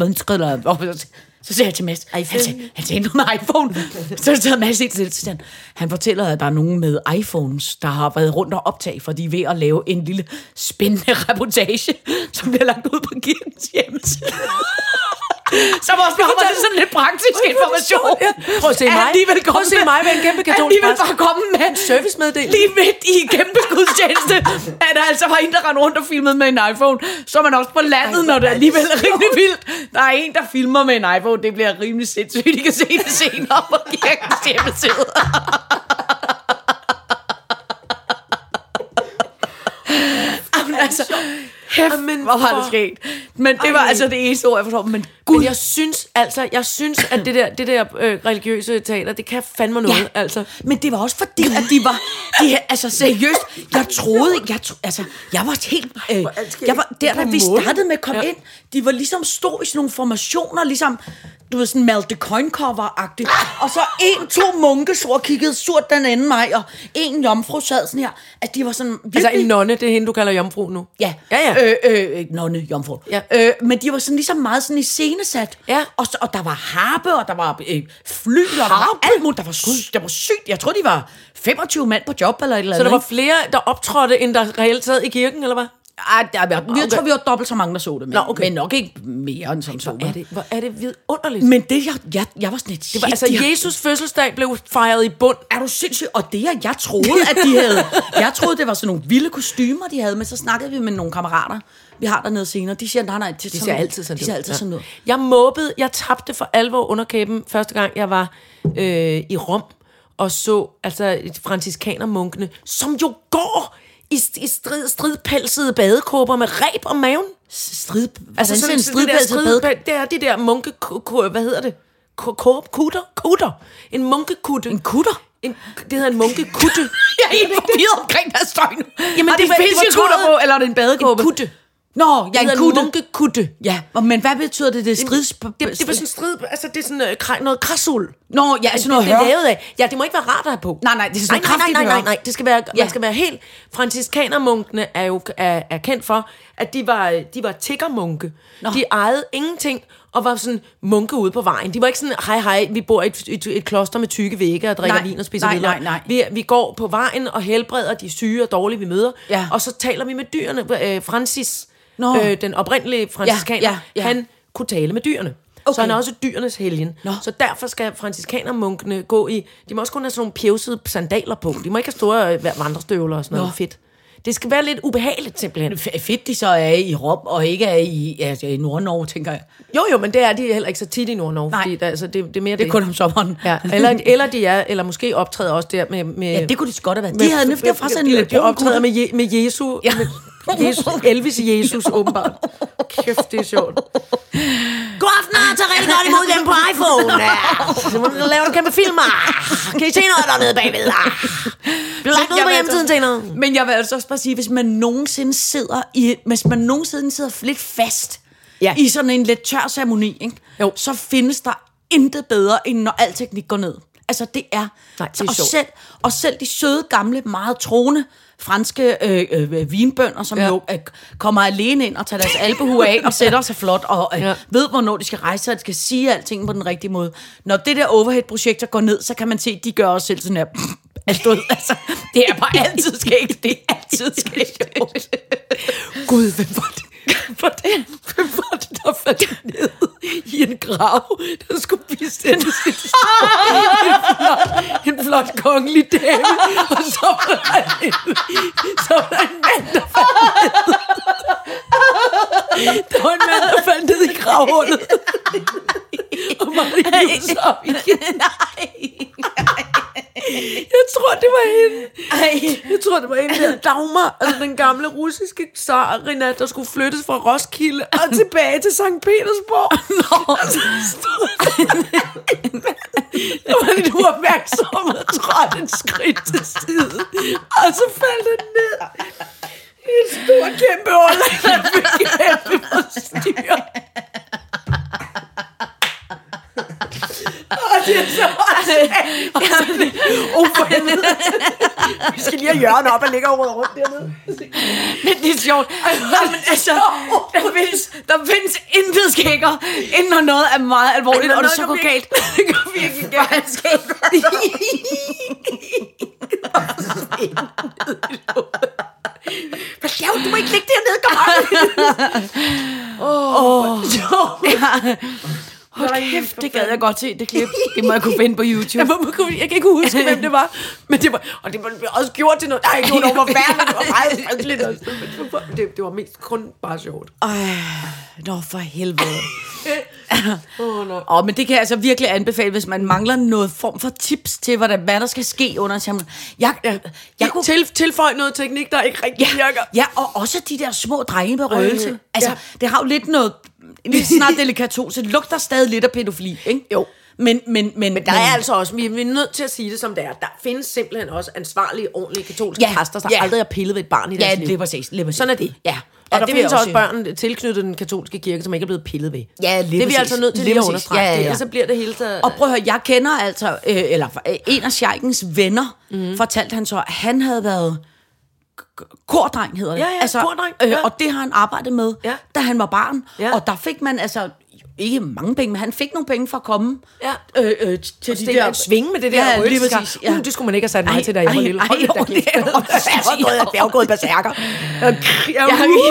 Så siger jeg til Mads, han siger, han siger noget med iPhone. Så tager Mads ind til det. Han fortæller, at der er nogen med iPhones, der har været rundt og optage, for de er ved at lave en lille spændende reportage, som bliver lagt ud på kirkens hjemmeside. Så måske var det sådan lidt praktisk information. Ja. Prøv at se mig. Prøv at se mig med en kæmpe katolsk præst. Han bare komme med en servicemeddelelse. Lige midt i kæmpe gudstjeneste, at der altså var en, der rendte rundt og filmede med en iPhone. Så er man også på landet, Ej, når det alligevel er rimelig vildt. Der er en, der filmer med en iPhone. Det bliver rimelig sindssygt. I kan se det senere på kirkens hjemmeside. Altså, hæft, hvor var det sket. Men det var Ej. altså det eneste ord, jeg forstår. Men Gud, men jeg synes altså, jeg synes, at det der, det der øh, religiøse teater, det kan fandme noget, ja. altså. Men det var også fordi, at de var, de, altså seriøst, jeg troede, jeg, tro, altså, jeg var helt, øh, jeg var, der, da vi startede med at komme ja. ind, de var ligesom stå i sådan nogle formationer, ligesom, du ved, sådan Malte Coin-cover-agtigt. Og så en, to munke så kiggede surt den anden mig, og en jomfru sad sådan her. At de var sådan virkelig... Altså en nonne, det er hende, du kalder jomfru nu? Ja, ja, ja. Øh, øh, nonne, jomfru. Ja. Øh, men de var sådan ligesom meget sådan iscenesat. Ja. Og, så, og der var harpe, og der var øh, fly, og der var alt muligt. Der var, der var sygt. Jeg tror, de var femogtyve mand på job, eller et eller andet. Så der var flere, der optrådte, end der reelt sad i kirken, eller hvad? Ej, jeg, jeg, okay. jeg tror, vi var dobbelt så mange, der så det. Men, Nå, okay. men nok ikke mere end som så. Hvor er det, hvor er det vidunderligt. Men det, jeg, jeg, jeg var sådan lidt... Det var, altså, de Jesus fødselsdag blev fejret i bund. Er du sindssyg? Og det, jeg troede, at de havde... Jeg troede, det var sådan nogle vilde kostymer, de havde. Men så snakkede vi med nogle kammerater, vi har dernede senere. De siger, nej, nej. De ser altid sådan de ser altid sådan ud. Jeg måbede, jeg tabte for alvor under kæben første gang, jeg var øh, i Rom og så altså franciskanermunkene, som jo går... I, i strid, stridpelsede badekåber med reb om maven. Strid, altså sådan en stridpelsede badekåber. Det er de der munke... Hvad hedder det? Kutter? Kutter. En munkekutte. En kutter? En, det hedder en munkekutte. Jeg er helt forvirret omkring der støj nu. Jamen, har det, det, det fiskekutter på, eller er det en badekåbe? En kutte. Nå, ja, en kutte. munkekutte. Ja, men hvad betyder det? Det er strids... Det, det, det var sådan strid... Altså, det er sådan uh, noget krasul. Nå, ja, altså noget det, det er lavet af. Ja, det må ikke være rart at have på. Nej, nej, det er sådan nej, nej, nej, nej, nej, det skal være, ja. Man skal være helt... Franciskanermunkene er jo er, er kendt for, at de var, de var tiggermunke. Nå. De ejede ingenting og var sådan munke ude på vejen. De var ikke sådan, hej, hej, vi bor i et, et, et kloster med tykke vægge og drikker nej, vin og spiser nej, videre. Nej, nej. Vi, vi går på vejen og helbreder de syge og dårlige, vi møder. Ja. Og så taler vi med dyrene. Øh, Francis, øh, den oprindelige franciskaner, ja, ja, ja. han kunne tale med dyrene. Okay. Så han er også dyrenes helgen. Nå. Så derfor skal franciskanermunkene gå i... De må også kun have sådan nogle pjevsede sandaler på. De må ikke have store vandrestøvler og sådan noget. Nå. Fedt. Det skal være lidt ubehageligt, simpelthen. F- fedt, de så er i Rom, og ikke er i, altså, i Nord-Norge, tænker jeg. Jo, jo, men det er de heller ikke så tit i Nord-Norge, fordi der, altså, det, det er mere det. Det er kun om sommeren. Ja, eller, eller de er, eller måske optræder også der med... med Ja, det kunne de godt have været. med, De havde nødt til faktisk en de, lidt de optræder med, Je, med Jesu... Ja. Med Jesus, Elvis Jesus, åbenbart. Kæft, det er sjovt. God aften, og tag rigtig godt imod dem på iPhone. Ja. Så må du lave en kæmpe film. Ah. Kan I se noget dernede bagved? Ah. Bliver lagt ud på hjemmesiden til noget. Men jeg vil altså også bare sige, hvis man nogensinde sidder i, hvis man nogensinde sidder lidt fast Ja. i sådan en lidt tør ceremoni, ikke? Jo. Så findes der intet bedre, end når al teknik går ned. Altså det er, Nej, det er og, sjovt. selv, og selv de søde, gamle, meget troende franske øh, øh, vinbønder, som ja. jo øh, kommer alene ind og tager deres alpehue af og sætter sig flot og øh, Ja. ved, hvornår de skal rejse sig, og de skal sige alting på den rigtige måde. Når det der overhead-projekter går ned, så kan man se, at de gør også selv sådan her. Altså, altså, det er bare altid skægt. Det er altid skægt. Gud, hvem var det? Hvem var det, hvem var det der faldt ned i en grav, der skulle besættes en, en flot kongelig dame, og så var der en, så var der en mand, der faldt ned. Der var en mand, der faldt ned i gravhullet. Og Marius op igen. Nej. Jeg tror, det var hende. Jeg tror, det var hende der Dagmar, altså den gamle russiske tsarina, der skulle flyttes fra Roskilde og tilbage til Sankt Petersborg. Nå. Og så stod der var lidt uopmærksom og trådte et skridt til siden. Og så faldt den ned i et stort kæmpe hul, og fik kæmpe forstyr. Og det er så også oh, for helvede. Vi skal lige have hjørnet op og ligge og råde rundt dernede. Men det er sjovt. Jamen, altså, der findes, der findes intet skækker, inden når noget er meget alvorligt, og det så går galt. Det går virkelig galt. Hvad laver du? Du må ikke ligge dernede, kom op. Åh. Hold kæft, det gad jeg godt se, det klip. Det må jeg kunne finde på YouTube. Jeg, må, jeg kan ikke huske, hvem det var. Men det var, og det var også gjort til noget. Nej, ikke noget over værd, men det var meget frygteligt. Det, det var mest kun bare sjovt. Ej, nå for helvede. Åh, oh, no. Oh, men det kan jeg altså virkelig anbefale, hvis man mangler noget form for tips til, hvordan, hvad der skal ske under ceremoni. Jeg, jeg, jeg kunne Til, tilføje noget teknik, der ikke rigtig virker. Ja, og også de der små drenge med røgelse. Øh, altså, ja. det har jo lidt noget, lidt snart delikatose. Det lugter stadig lidt af pædofili, ikke? Jo. Men, men, men, Men der er altså også, vi er nødt til at sige det som det er, der findes simpelthen også ansvarlige, ordentlige katolske Ja, præster, der ja. aldrig har pillet ved et barn i deres Ja, liv. det er præcis. Lige præcis. Sådan er det. Ja. Og Ja, der det vil findes jeg også også børn tilknyttet den katolske kirke, som ikke er blevet pillet ved. Ja, lige det er vi præcis. altså nødt til Lige lige at præcis. understrege. Ja, ja, ja. Ellers så bliver det hele taget... Og prøv at høre, jeg kender altså, øh, eller øh, en af Scheikens venner, mm. fortalte han så, at han havde været k- kordreng, hedder det. Ja, ja, kordreng, Øh, ja. Og det har han arbejdet med, Ja. da han var barn. Ja. Og der fik man altså, ikke mange penge, men han fik nogle penge for at komme Ja. øh, øh, til de det der... der svinge med det der Ja, lige røgelse. præcis, ja. Uh, det skulle man ikke have sat mig Ej, til, da jeg var ej, lille. ej, Hold da jo, kæft. det er jo Jeg er jo gået- jeg er jo gået berserker. Ja,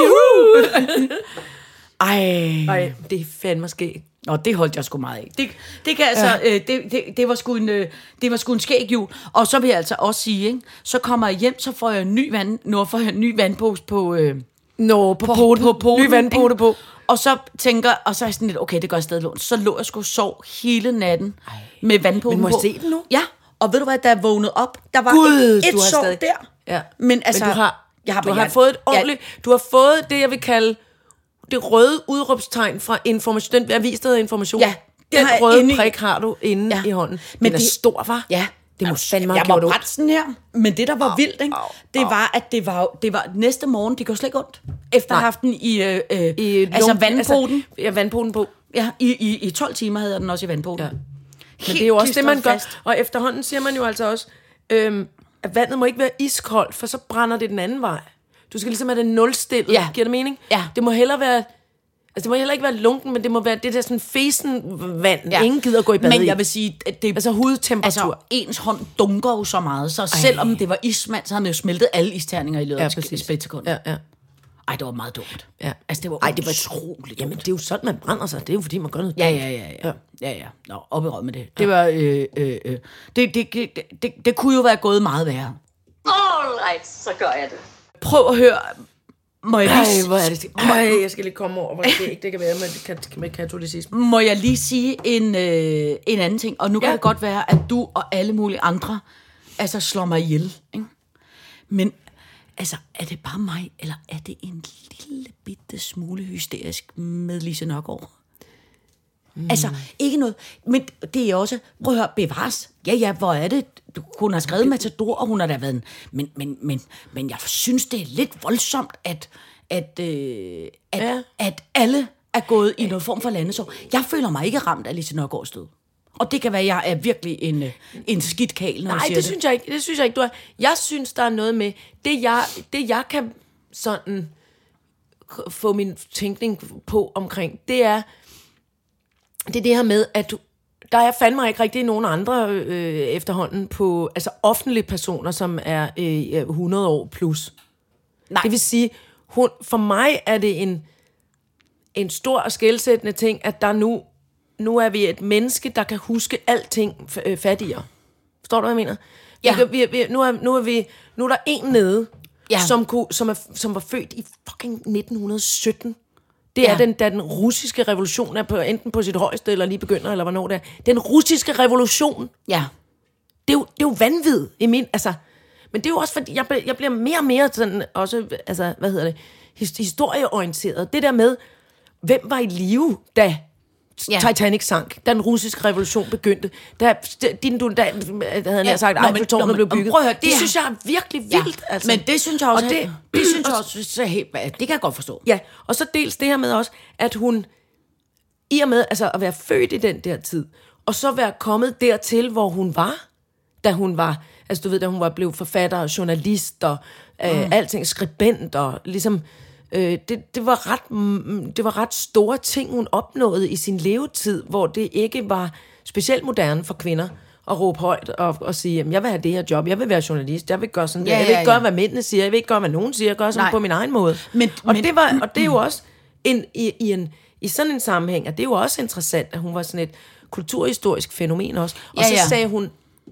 Ej. Ej, det er fandme skægt. Nå, det holdt jeg sgu meget af. Det, det, kan altså, ja. øh, det, det, det, var sgu en, øh, det var sgu en skæg jul. Og så vil jeg altså også sige, ikke? Så kommer jeg hjem, så får jeg en ny, vand, nu får jeg en ny vandpose på... Øh, Nå, på, på, poten. på poten, Ny vandpote ikke? på. Og så tænker, og så er jeg sådan lidt, okay, det gør jeg stadig lånt. Så lå jeg sgu og sov hele natten Ej. med vandpoten Men må på. jeg se den nu? Ja, og ved du hvad, da jeg vågnede op, der var Gud, et, et du har sov stadig- der. Ja. Men altså, Men du har, jeg har, du har jeg, fået et ordentligt... Du har fået det, jeg vil kalde det røde udråbstegn fra information. Den avis, der hedder Information. Ja, det den har jeg røde inde i- prik har du inde Ja. i hånden. Men Den er det- stor, var. Ja. Det må fandme have jeg gjort var ondt. ret sådan her. Men det, der var Au, vildt, ikke? au, det au. var, at det var, det var næste morgen, det gjorde slet ikke ondt. Efter at have haft den i, øh, øh, I altså lumpen- vandpoten. Altså, ja, vandpoten på. Ja, i, i, i tolv timer havde jeg den også i vandpoten. Ja. Men det er jo også det, man gør. Fast. Og efterhånden siger man jo altså også, øhm, at vandet må ikke være iskoldt, for så brænder det den anden vej. Du skal ligesom have det nulstillet. Ja. Giver det mening? Ja. Det må heller være... Altså, det må heller ikke være lunken, men det må være det der sådan fesen vand. Ja. Ingen gider gå i bad Men i. jeg vil sige, at det, Altså hudtemperatur. altså, ens hånd dunker jo så meget, så Ej. selvom det var ismand, så havde man jo smeltet alle isterninger i løbet af Ja, et præcis. splitsekund. Ja, ja. Ej, det var meget dumt. Ja. Altså, det var Ej, det var utroligt. Jamen, det er jo sådan, man brænder sig. Det er jo fordi, man gør noget. Ja, ja, ja, ja. Ja, ja. Nå, op i rød med det. Det var, øh, øh, øh. Det, det, det, det, det kunne jo være gået meget værre. All right, så gør jeg det. prøv at høre... Må jeg lige, Ej, hvor er det... Ej, jeg skal lige komme over, hvor det ikke det kan være med, med katolicisme. må jeg lige sige en, øh, en anden ting, og nu kan Ja. det godt være, at du og alle mulige andre altså slår mig ihjel, ikke? Men altså, er det bare mig, eller er det en lille bitte smule hysterisk med Lise Nørgaard? Mm. Altså, ikke noget, men det er også, prøv at høre, bevares. Ja, ja, hvor er det? Hun har skrevet Matador, og hun har da været en, men, men, men, men jeg synes, det er lidt voldsomt, at, at, øh, at, Ja. at alle er gået i noget form for landesorg. Jeg føler mig ikke ramt af Lise Nørgaards død. Og det kan være, at jeg er virkelig en, øh, en skidt kæl, når Nej, jeg siger det synes jeg ikke. Det synes jeg ikke, du er. Jeg synes, der er noget med... Det, jeg, det, jeg kan sådan få min tænkning på omkring, det er det, er det her med, at du, der er fandme ikke rigtig nogen andre øh, efterhånden på... Altså offentlige personer, som er øh, hundrede år plus. Nej. Det vil sige, hun, for mig er det en, en stor og skelsættende ting, at der nu... Nu er vi et menneske, der kan huske alting f- fattigere. Forstår du, hvad jeg mener? Ja. Vi, vi, vi, nu, er, nu, er vi, nu er der en nede, Ja. som, kunne, som, er, som var født i fucking nitten sytten. Det er Ja. den, da den russiske revolution er på, enten på sit højeste, eller lige begynder, eller hvornår det er. Den russiske revolution, Ja. det er jo, det er jo vanvid i min... Altså, men det er jo også, fordi jeg, jeg bliver mere og mere sådan, også, altså, hvad hedder det, his- historieorienteret. Det der med, hvem var i live, da... Ja. Titanic sank, da den russiske revolution begyndte, da, din, du, da havde jeg sagt, Nå, men- Eiffeltårnet nå, blev men- bygget. prøv at høre, det det er- synes jeg er virkelig vildt. Ja. Altså. Men det synes jeg også, og det, det, det synes jeg også, så helt, det kan jeg godt forstå. Ja, og så dels det her med også, at hun, i og med altså, at være født i den der tid, og så være kommet dertil, hvor hun var, da hun var, altså du ved, da hun var blevet forfatter og journalist og øh, mm. alting, skribent og ligesom, øh, det, det, var ret, mm, det var ret store ting, hun opnåede i sin levetid, hvor det ikke var specielt moderne for kvinder at råbe højt og, og sige, jamen, jeg vil have det her job, jeg vil være journalist, jeg vil gøre sådan Ja, der, jeg vil ja, ikke gøre, ja. hvad mændene siger, jeg vil ikke gøre, hvad nogen siger, jeg gør sådan Nej. på min egen måde. Men- og, men- det var, og det er jo også en, i, i, en, i sådan en sammenhæng, at det er jo også interessant, at hun var sådan et kulturhistorisk fænomen også. Og Ja, så ja. sagde hun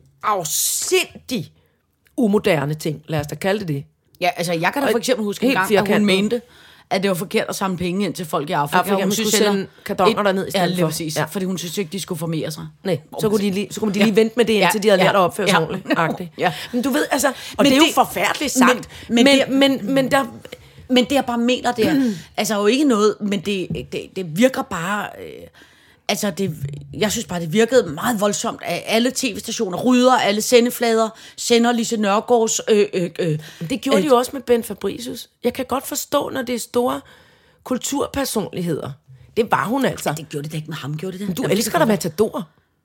afsindig umoderne ting, lad os da kalde det det. Ja, altså jeg kan da Og for eksempel huske en helt gang, at hun firkantet. mente, at det var forkert at samle penge ind til folk i Afrika. Afrika, og hun man synes skulle sende heller- kardoner derned i Ja, stedet lige for. præcis. Ja. Fordi hun synes ikke, de skulle formere sig. Nej, så kunne de lige, så kunne de lige vente med det, indtil de havde lært at opføre sig ordentligt. Agtigt. Ja. Men du ved, altså, og Men det er jo det- forfærdeligt sagt, men- men, men men, det- men, men der... Men det jeg bare mener, det er, altså jo ikke noget, men det, det, det virker bare, øh, altså det, jeg synes bare, det virkede meget voldsomt, at alle tv-stationer rydder, alle sendeflader, sender Lise Nørgaards, øh, øh, øh, Det gjorde de jo også med Ben Fabricius. Jeg kan godt forstå, når det er store kulturpersonligheder. Det var hun altså. det gjorde det da ikke med ham, gjorde det det? Du Jamen, elsker det da kan Matador.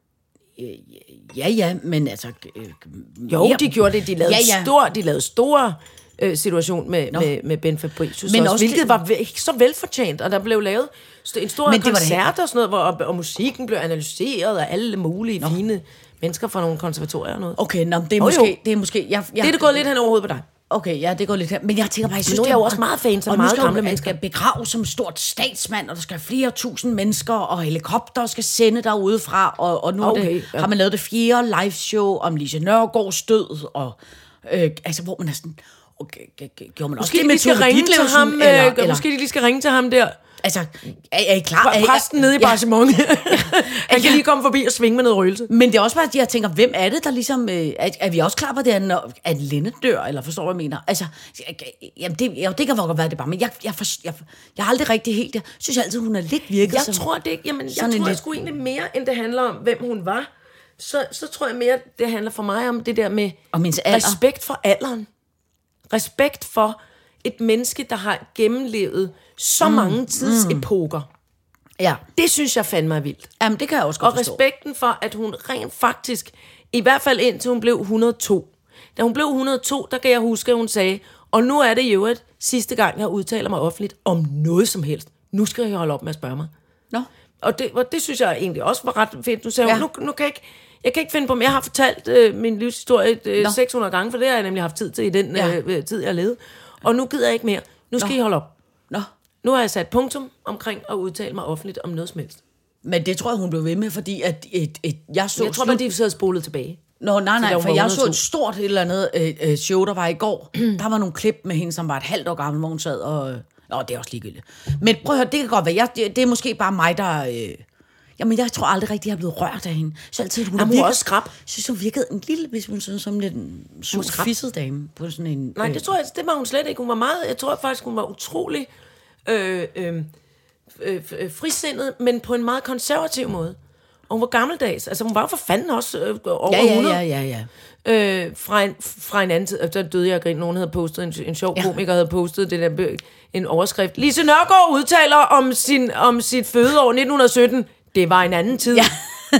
Ja, ja, men altså... Øh, Jo, mere- de gjorde det. De lavede ja, ja. stor, de lavede store øh, situation med, Nå. med, med Ben Fabricius. Men Men også, også hvilket det- var ve- ikke så velfortjent, og der blev lavet st- en stor Men det var da koncert og sådan noget, hvor, og, og musikken blev analyseret af alle mulige Nå. fine mennesker fra nogle konservatorier og noget. Okay, nå, det er Jo, måske... jo. Det er måske jeg, jeg, Det er det gået lidt hen over hovedet på dig. Okay, ja, det går lidt her. Men jeg tænker bare, jeg synes, nu er det jeg jo også meget fan af og nu meget skal gamle hun- mennesker. skal begraves som stort statsmand, og der skal flere tusind mennesker, og helikopter skal sende derude fra, og, og nu okay, Okay, det, ja. har man lavet det fjerde live show om Lise Nørgaards død, og øh, altså, hvor man er sådan... Okay, g- g- gjorde man også Måske det de med lige skal Tove ringe til Ditlevsen, ham, eller, eller, eller, måske de lige skal ringe til ham der. altså, er, er I klar? Er I- Præsten nede i ja. Barsimon. Han kan lige komme forbi og svinge med noget røgelse. Men det er også bare, at jeg tænker, hvem er det, der ligesom... Øh, er, er vi også klar på det, at, når, at Linde dør, eller forstår du, hvad jeg mener? Altså, jeg- jamen det, ja, det kan godt være det bare, men jeg, jeg, for, jeg, jeg har aldrig rigtig helt... Jeg synes altid, hun er lidt virket Jeg som... tror det ikke. Jamen, jeg sådan en tror jeg lidt- sgu egentlig mere, end det handler om, hvem hun var. Så, så tror jeg mere, det handler for mig om det der med Om hendes alder. respekt for alderen. Respekt for et menneske, der har gennemlevet så mm. mange tidsepoker. Ja, Det synes jeg fandme er vildt. jamen, det kan jeg også godt Og forstå. respekten for, at hun rent faktisk, i hvert fald indtil hun blev et hundrede og to. Da hun blev et hundrede og to, der kan jeg huske, at hun sagde, og nu er det jo et sidste gang, jeg udtaler mig offentligt om noget som helst. Nu skal jeg holde op med at spørge mig. Nå. Og det, og det synes jeg egentlig også var ret fedt. Nu sagde Ja. hun, nu, nu kan jeg ikke, jeg kan ikke finde på, men jeg har fortalt øh, min livshistorie øh, Nå. seks hundrede gange, for det har jeg nemlig haft tid til i den Ja. øh, tid, jeg har levet. Og nu gider jeg ikke mere. Nu skal Nå. I holde op. Nå. Nu har jeg sat punktum omkring at udtale mig offentligt om noget som helst. Men det tror jeg, hun blev ved med, fordi at et, et, jeg så... Jeg tror bare, de havde spolet tilbage. Nå, nej, nej, hun for var jeg så hundrede og to. et stort et eller andet øh, øh, show, der var i går. Der var nogle klip med hende, som var et halvt år gammel, hvor hun sad og... Nå, det er også ligegyldigt. Men prøv at høre, det kan godt være. Jeg, det, det er måske bare mig, der... Øh, jamen, jeg tror aldrig rigtig, jeg er blevet rørt af hende. Så altid, hun, Jamen, hun er også skrab. Jeg synes, hun virkede en lille, hvis hun sådan som lidt en sur fisset dame på sådan en... Nej, det tror jeg, det var hun slet ikke. Hun var meget, jeg tror faktisk, hun var utrolig øh, øh, øh, øh, frisindet, men på en meget konservativ måde. Og hun var gammeldags. Altså, hun var jo for fanden også øh, over Ja, ja, hundrede. ja, ja, ja. Øh, fra, en, fra en anden tid, der døde jeg og grin. Nogen havde postet, en, en sjov Ja. komiker havde postet det der, en overskrift. Lise Nørgaard udtaler om, sin, om sit fødeår nitten sytten. Det var en anden tid. Ja.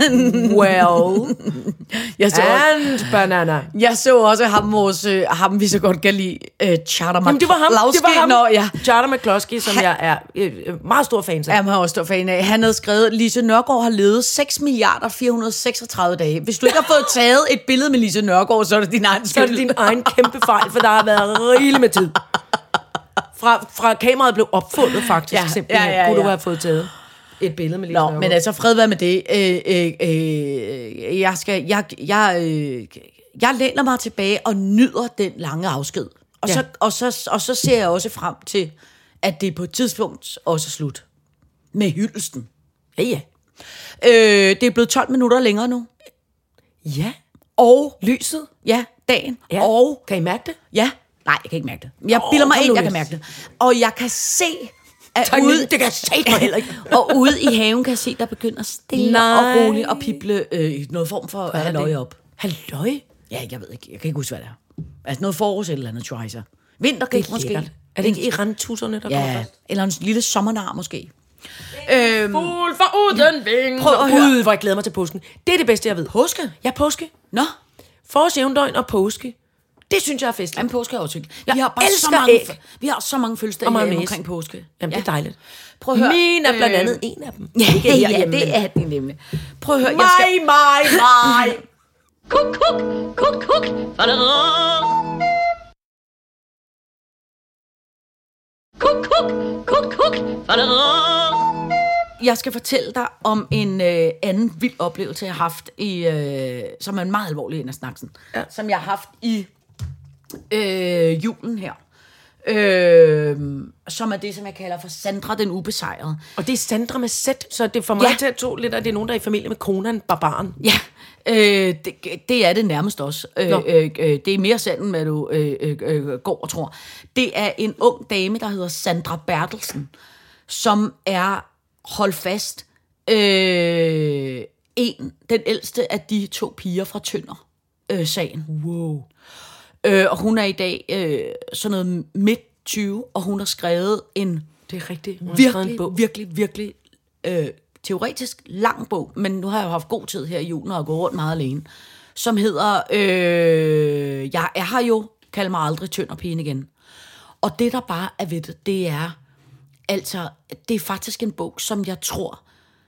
Well, Jeg så, and banana. jeg så også ham, vores, øh, ham vi så godt kan lide, øh, Charter Jamen, det var ham, det var ham. Nå, ja. Charter McCloskey, som jeg er øh, meget stor fan af. Ja, man har også stor fan af. Han havde skrevet, Lise Nørgaard har levet seks milliarder fire hundrede seksogtredive dage. Hvis du ikke har fået taget et billede med Lise Nørgaard, så er det din egen Så er det skyld. din egen kæmpe fejl, for der har været rigeligt med tid. Fra, fra kameraet blev opfundet faktisk, Ja, simpelthen, ja, ja, kunne du ja. have fået taget et billede med Lise Nå, Nørgaard. men altså fred være med det. Øh, øh, øh, jeg skal, jeg, jeg, øh, jeg læner mig tilbage og nyder den lange afsked. Og, Ja. så, og, så, og så ser jeg også frem til, at det på et tidspunkt også er slut. Med hyldelsen. Ja, ja. Øh, det er blevet tolv minutter længere nu. Ja, Og, lyset. ja, dagen. Ja. Og, Kan I mærke det? ja, nej, jeg kan ikke mærke det. Jeg Åh, bilder mig kom ind, nu jeg lidt. kan mærke det. Og jeg kan se, at Tak, ude, det kan jeg satme heller ikke. og ude i haven kan jeg se, der begynder stille Nej. og roligt at pible øh, noget form for er halløj det? op. Halløj? Ja, jeg ved ikke. Jeg kan ikke huske, hvad det er. Altså noget forårs eller andet, tror jeg så. Vintergæk Det er måske. lækkert. Er det ikke irantusserne, der kommer Ja, først? eller en lille sommernar måske. Øhm, Fugl for uden vinger. Prøv at høre. Gud, hvor jeg glæder mig til påsken. Det er det bedste, jeg ved. Påske? Ja, påske. Nå, Forårs jævndøgn og påske. Det synes jeg er festligt. jamen påske er også hyggeligt. Jeg Vi har bare så elsker mange, æg. vi har så mange fødselsdage Og meget herhjemme mæs. omkring påske. Jamen, det er dejligt. Prøv at høre. Min er blandt øh, andet en af dem. Ja, Ikke ja, ja, herhjemme, det men- er det nemlig. Prøv at høre. Jeg Mig, skal, mig, mig. Kuk, kuk, kuk, kuk. Kuk, kuk, kuk, kuk. jeg skal fortælle dig om en øh, anden vild oplevelse, jeg har haft, i, øh, som er en meget alvorlig en af snaksen, ja. Som jeg har haft i øh, julen her. Øh, som er det, som jeg kalder for Sandra den ubesejrede. Og det er Sandra med Z, så det får mig Ja. til at tro lidt, at det er nogen, der er i familie med Conan Barbaren. Ja, øh, det, det er det nærmest også. Øh, Nå. øh, øh, det er mere sådan, hvad du øh, øh, øh, går og tror. Det er en ung dame, der hedder Sandra Bertelsen, som er, hold fast, øh, en, den ældste af de to piger fra Tønder øh, sagen. Wow. Øh, og hun er i dag øh, sådan noget midt tyve, og hun har skrevet en Det er rigtigt. Hun har skrevet en virkelig, bog. virkelig, virkelig øh, teoretisk lang bog, men nu har jeg jo haft god tid her i julen og gået rundt meget alene, som hedder øh, Jeg er her jo, kald mig aldrig Tønderpigen igen. Og det, der bare er ved det, det er, altså, det er faktisk en bog, som jeg tror,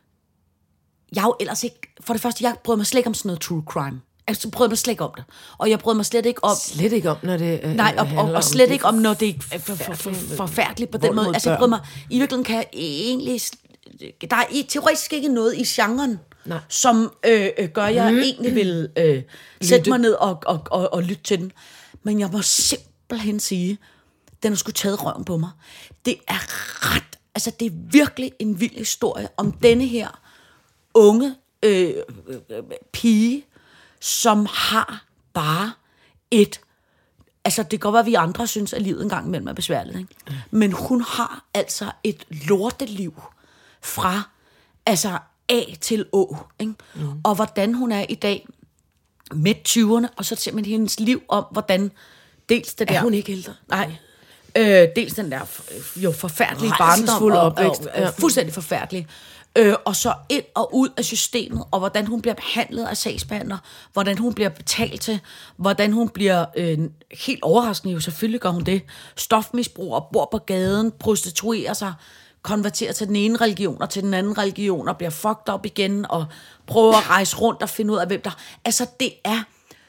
jeg er jo ellers ikke, for det første, jeg bryder mig slet ikke om sådan noget true crime. Altså, bryder mig slet ikke om det. Og jeg bryder mig slet ikke om... Slet ikke om, når det øh, Nej, og, handler og, og om slet det ikke om, når det er for, for, for, forfærdeligt på den vold måde. mod Altså, jeg børn. bryder mig... I virkeligheden kan jeg egentlig... Der er i, teoretisk ikke noget i genren, Nej. som øh, øh, gør, jeg mm. egentlig vil øh, sætte mig ned og, og, og, og lytte til den. Men jeg må simpelthen sige, den har sgu taget røven på mig. Det er ret... Altså, det er virkelig en vild historie om denne her unge øh, øh, pige, som har bare et... Altså, det kan godt være, at vi andre synes, at livet engang imellem er besværligt, ikke? Mm. Men hun har altså et lorteliv fra altså A til Å, ikke? Mm. Og hvordan hun er i dag midt tyverne, og så simpelthen hendes liv om, hvordan dels det der... Er hun ikke ældre? Nej. Øh, dels den der f- jo forfærdelige barndom, Rædselsfulde og, opvækst, og, og, ja. og fuldstændig forfærdelig. Øh, og så ind og ud af systemet, og hvordan hun bliver behandlet af sagsbehandler, hvordan hun bliver betalt til, hvordan hun bliver, øh, helt overraskende jo, selvfølgelig gør hun det, stofmisbruger, bor på gaden, prostituerer sig, konverterer til den ene religion og til den anden religion, og bliver fucked op igen, og prøver at rejse rundt og finde ud af, hvem der... Altså, det er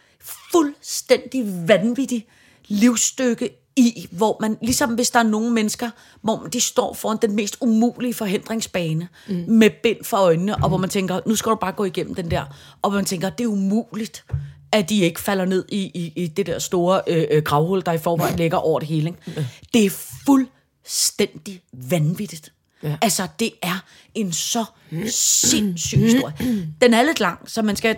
fuldstændig vanvittigt livsstykke i, hvor man, ligesom hvis der er nogle mennesker, hvor de står foran den mest umulige forhindringsbane, mm. med bind for øjnene, og hvor man tænker, nu skal du bare gå igennem den der, og hvor man tænker, det er umuligt, at de ikke falder ned i, i, i det der store øh, øh, gravhul, der i forvejen ligger over det hele. Ikke? Det er fuldstændig vanvittigt. Ja. Altså, det er en så sindssyg historie. Den er lidt lang, så man skal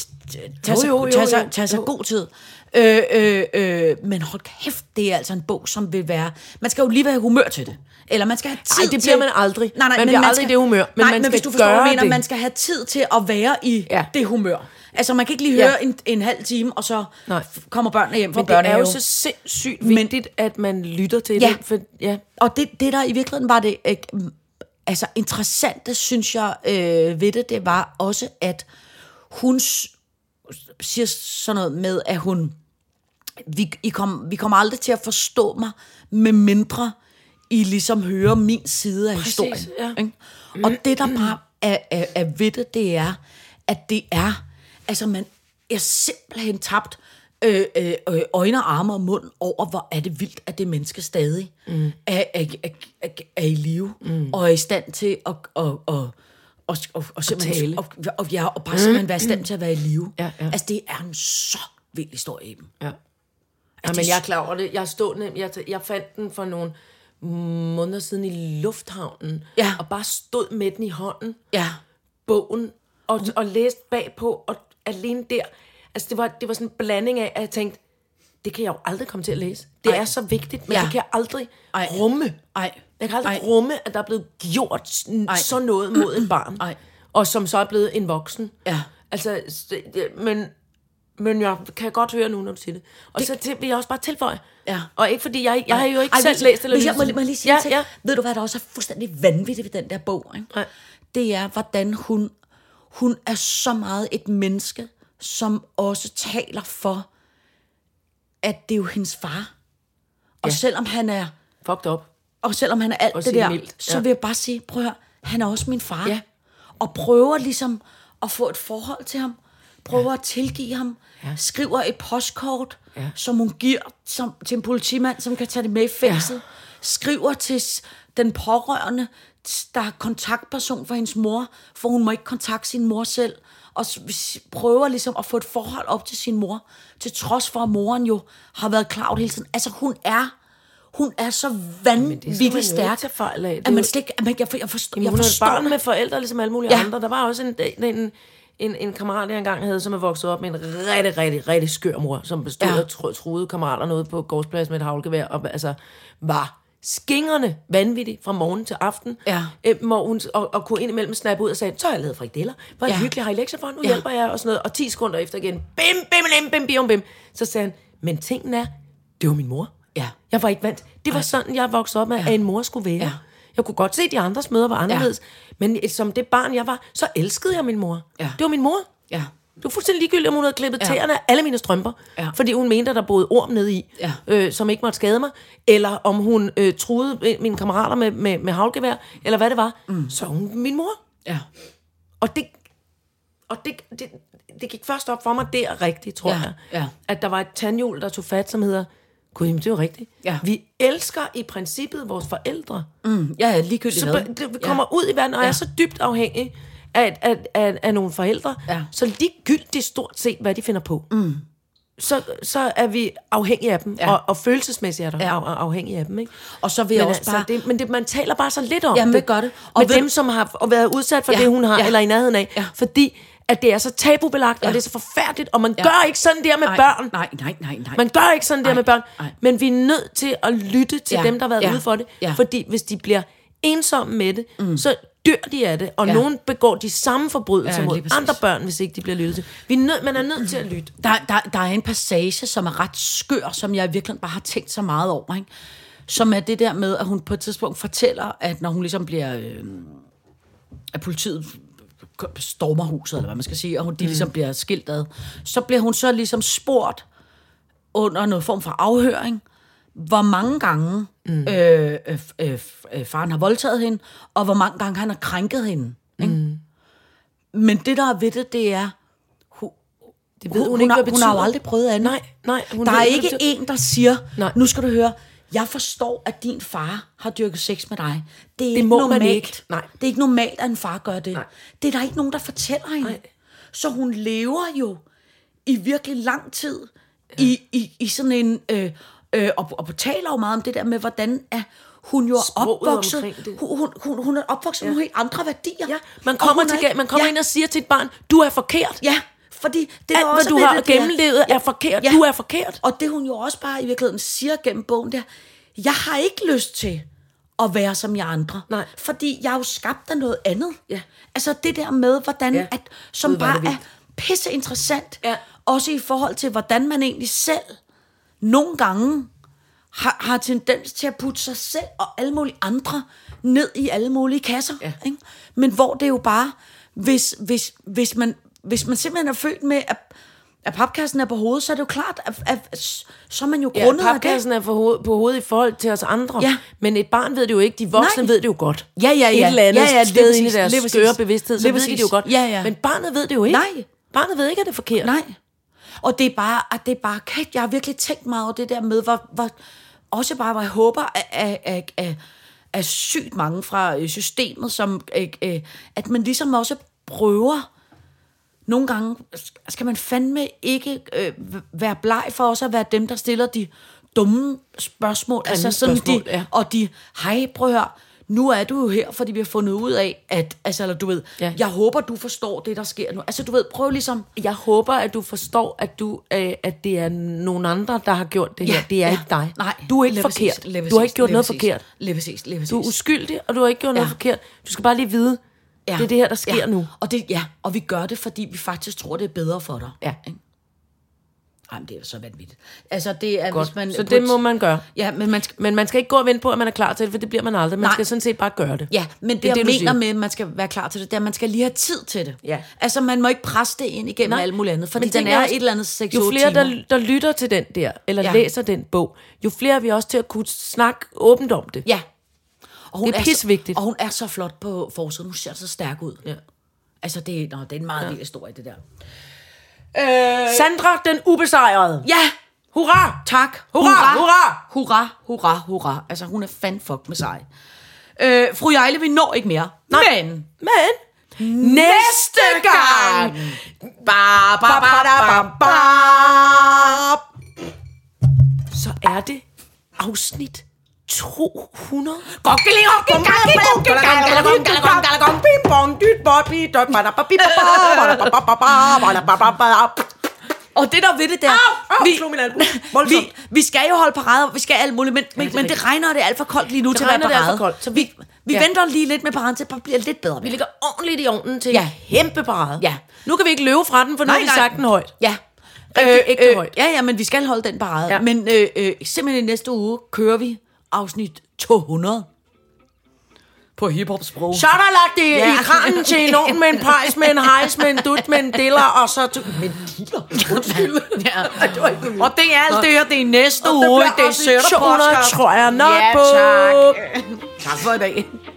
tage sig, Jo, jo, jo, tage sig, jo. tage sig god tid. Øh, øh, øh, men hold kæft, det er altså en bog, som vil være... Man skal jo lige være i humør til det. Eller man skal have tid Ej, det til... bliver man aldrig. Nej, nej, man men bliver man aldrig skal, i det humør. Men nej, man men skal hvis du forstår, hvad gøre jeg mener, det. man skal have tid til at være i Ja. det humør. Altså, man kan ikke lige høre Ja. en, en halv time, og så Nej. kommer børnene hjem fra Men det er børnehave. jo så sindssygt vigtigt, at man lytter til Ja. det. For, ja. Og det, det der i virkeligheden var det øh, altså interessante, synes jeg, øh, ved det, det var også, at hun s- siger sådan noget med, at hun, vi, I kom, vi kommer aldrig til at forstå mig, med mindre I ligesom hører min side af Præcis, historien. ja. Ikke? Og det, der bare er, er, er ved det, det er, at det er, altså man er simpelthen tabt øh, øh, øjne, arme og mund over, hvor er det vildt, at det menneske stadig mm. er, er, er, er, er i live, mm. og er i stand til at, at, at, at, at, at, simpelthen, tale. og, og, ja, og bare simpelthen være i stand til at være i live. Ja, ja. Altså, det er en så vild historie i dem. Ja. Altså, Ja, det men er jeg er klar over det. Jeg, stod, jeg, jeg fandt den for nogle måneder siden i lufthavnen, Ja. og bare stod med den i hånden, Ja. bogen, og, og læste bagpå, og alene der, altså det var, det var sådan en blanding af, at jeg tænkte, det kan jeg jo aldrig komme til at læse. Det Ej. er så vigtigt, men Ja. det kan jeg aldrig Ej. rumme. Ej. Jeg kan aldrig Ej. rumme, at der er blevet gjort sådan, Ej. sådan noget mod en barn, Ej. og som så er blevet en voksen. Ja. Altså, det, det, men, men jeg kan godt høre nu, når du siger det. Og det, så til, vil jeg også bare tilføje. Ja. Og ikke fordi, jeg, jeg har jo ikke Ej, selv hvis- læst eller hvis jeg lyttet må, må til- lige sige ja, til, ja. ved du hvad der også er fuldstændig vanvittigt ved den der bog, ikke? Nej. Det er, hvordan hun, hun er så meget et menneske, som også taler for, at det er jo hendes far. Og Ja. selvom han er, Fucked up. og selvom han er alt Og det sige der, mildt, så ja. vil jeg bare sige, prøv at høre, han er også min far. Ja. Og prøver ligesom at få et forhold til ham, prøver at tilgive ham, Ja. skriver et postkort, Ja. som hun giver som, til en politimand, som kan tage det med i fængsel, Ja. skriver til s- den pårørende, der er kontaktperson for hendes mor, for hun må ikke kontakte sin mor selv, og s- prøver ligesom at få et forhold op til sin mor, til trods for, at moren jo har været klar over det hele tiden. Altså, hun er, hun er så Men det skal man jo vanvittigt ikke stærk, tage fejl af. Det er at man jo- slet ikke, at man, jeg, for- jeg forstår, Jamen, jeg hun er et forstår barn det. med forældre, ligesom alle mulige Ja. ja. andre. Der var også en, en, en, en kammerat, jeg engang havde, som er vokset op med en rigtig, rigtig, rigtig skør mor, som bestod Ja. af tro, truede kammerater ude på gårdsplads med et havlgevær, og altså var skingerne vanvittig fra morgen til aften, Ja. øh, hvor hun, og, og kunne indimellem snappe ud og sagde, så har jeg lavet frikadeller, hvor er det Ja. hyggeligt, har I lektier for, nu Ja. hjælper jeg, og sådan noget, og ti sekunder efter igen, bim, bim, bim, bim, bim, bim, så sagde han, men tingen er, det var min mor. Ja. Jeg var ikke vant. Det var sådan, jeg voksede op med, at en mor skulle være. Ja. Jeg kunne godt se, at de andres møder var anderledes. Ja. Men som det barn, jeg var, så elskede jeg min mor. Ja. Det var min mor. Ja. Det var fuldstændig ligegyldigt, om hun havde klippet Ja. ja. tæerne af alle mine strømper. Ja. Fordi hun mente, at der boede orm nede i, Ja. øh, som ikke måtte skade mig. Eller om hun øh, truede mine kammerater med, med, med havlgevær, eller hvad det var. Mm. Så var hun min mor. Ja. Og det, og det, det, det gik først op for mig der rigtigt, tror Ja, jeg. ja. At der var et tandhjul, der tog fat, som hedder, gud, jamen, det er jo rigtigt. Ja. Vi elsker i princippet vores forældre. Mm, ja, ja, ligegyldigt Så hvad. det, vi kommer ja. ud i verden, og Ja. er så dybt afhængig af, af, af, af nogle forældre, Ja. så ligegyldigt stort set, hvad de finder på. Mm. Så, så er vi afhængige af dem, Ja. ja. og, og følelsesmæssigt er der Ja. ja. af, afhængige af dem. Ikke? Og så vil jeg Men, også altså, bare... det, men det, man taler bare så lidt om Jamen, det. det gør det. Og Og med ved dem, du- som har været udsat for Ja, ja. det, hun har, ja. ja. eller i nærheden af. Ja. Fordi at det er så tabubelagt, Ja. og det er så forfærdeligt, og man Ja. gør ikke sådan der med nej, børn. Nej, nej, nej, nej. Man gør ikke sådan der Nej, med børn, nej. men vi er nødt til at lytte til Ja, dem, der har været ja, ude for det. ja. Fordi hvis de bliver ensomme med det, mm. så dør de af det, og Ja. ja. nogen begår de samme forbrydelser Ja, ja, lige mod præcis. andre børn, hvis ikke de bliver lyttet til. Vi er nød, man er nødt til at lytte. Der, der, der er en passage, som er ret skør, som jeg virkelig bare har tænkt så meget over, ikke? Som er det der med, at hun på et tidspunkt fortæller, at når hun ligesom bliver... Øh, at politiet stormer huset, eller hvad man skal sige, og hun, de ligesom bliver skilt ad, så bliver hun så ligesom spurgt under noget form for afhøring, hvor mange gange mm. øh, øh, øh, øh, faren har voldtaget hende, og hvor mange gange han har krænket hende. Ikke? Mm. Men det, der er ved det, det er, hun, Det ved hun, hun, ikke, har, hvad hun har jo betyder. aldrig prøvet andet. Nej, nej. Hun Der ved er ikke, ikke hvad det en, der siger, Nej. nu skal du høre, jeg forstår, at din far har dyrket sex med dig. Det er Det ikke må man normalt. ikke. Nej. Det er ikke normalt, at en far gør det. Nej. Det er der ikke nogen, der fortæller hende. Nej. Så hun lever jo i virkelig lang tid ja. i, i, i sådan en... Øh, øh, og, og taler jo meget om det der med, hvordan er hun jo er opvokset. Hun, hun, hun, hun er opvokset ja. med helt andre værdier. Ja. Man kommer, til, er, man kommer ja. ind og siger til et barn, du er forkert. Ja, fordi det er alt, også hvad du det, har det, gennemlevet, er forkert. Ja. Du er forkert. Og det hun jo også bare i virkeligheden siger gennem bogen, der, jeg har ikke lyst til at være som jeg andre. Nej. Fordi jeg er jo skabt af noget andet. Ja. Altså det der med, hvordan, ja. at, som Ud, bare er pisse interessant. Ja. Også i forhold til, hvordan man egentlig selv nogle gange har, har tendens til at putte sig selv og alle mulige andre ned i alle mulige kasser. Ja. Ikke? Men hvor det jo bare, hvis, hvis, hvis, man, hvis man simpelthen er født med, at, at papkassen er på hovedet, så er det jo klart, at, at, at så er man jo grundet ja, papkassen er på hovedet, på hovedet i forhold til os andre. Ja. Men et barn ved det jo ikke, de voksne Nej. ved det jo godt. Ja, ja, ja. Et eller andet ja, ja, sted inde i deres skøre bevidsthed, så ved de det jo godt. Ja, ja. Men barnet ved det jo ikke. Nej. Barnet ved ikke, at det er forkert. Nej. Og det er bare, at det er bare, Kate, jeg har virkelig tænkt meget over det der med, hvor, hvor også bare, hvor jeg håber, at, at, at, at, at sygt mange fra systemet, som, at, at man ligesom også prøver, nogle gange skal man fandme ikke øh, være bleg for også at være dem, der stiller de dumme spørgsmål. Anden altså sådan spørgsmål, de, ja. og de, hej, prøv at høre, nu er du jo her, fordi vi har fundet ud af, at, altså, eller du ved, ja. jeg håber, du forstår det, der sker nu. Altså, du ved, prøv ligesom... Jeg håber, at du forstår, at, du, øh, at det er nogen andre, der har gjort det ja, her. Det er ja. ikke dig. Nej, du er ikke forkert. Du har ikke gjort noget forkert. Du er uskyldig, og du har ikke gjort ja. noget forkert. Du skal bare lige vide, ja. det er det her, der sker ja. nu. Og det, ja, og vi gør det, fordi vi faktisk tror, det er bedre for dig. Ja. Ej, men det er så vanvittigt. Altså, det er, Godt. hvis man... Så det må man gøre. Ja, men man skal... Men man skal ikke gå og vente på, at man er klar til det, for det bliver man aldrig. Man Nej. skal sådan set bare gøre det. Ja, men det, det jeg det, mener med, at man skal være klar til det, det er, at man skal lige have tid til det. Ja. Altså, man må ikke presse det ind igennem Nej. alt muligt andet, fordi den er et eller andet seks Jo flere, der, der lytter til den der, eller ja. læser den bog, jo flere er vi også til at kunne snakke åbent om det. Ja. Og hun det er pisvigtigt. Og hun er så flot på forsiden. Hun ser så stærk ud. Ja. Altså, det er, nå, det er en meget ja. vild historie, det der. Øh... Sandra, den ubesejrede. Ja! Hurra! Tak. Hurra! Hurra! Hurra! Hurra! Hurra! Altså, hun er fandfuck med sig. Øh, fru Jejle, vi når ikke mere. Nej. Men... Men... Næste gang! Ba, ba, ba, ba, ba, ba. Så er det afsnit to hundrede. Og det der ved det der, au, au, vi, vi, vi skal jo holde parade, vi skal alt muligt, men, ja, det, men det regner, og det er alt for koldt lige nu det til at være parade. Koldt, så vi, vi ja. venter lige lidt med paraden til, at det bliver lidt bedre. Vi ligger ordentligt i ovnen til ja. kæmpe parade. Ja. Nu kan vi ikke løbe fra den, for nu har vi sagt den højt. Ja. Rigtig øh, ægte øh, højt. Ja, ja, men vi skal holde den parade. Ja. Men øh, øh, simpelthen i næste uge kører vi afsnit to hundrede. På hiphop-sprog. Så er der lagt det ja. i kranen til en ovn med en pejs, med en hejs, med en dut, med en diller, og så... To... Med en diller? ja. Og det er alt det her, det er næste uge. Det er to hundrede, tror jeg nok ja, på. tak. Tak for i dag.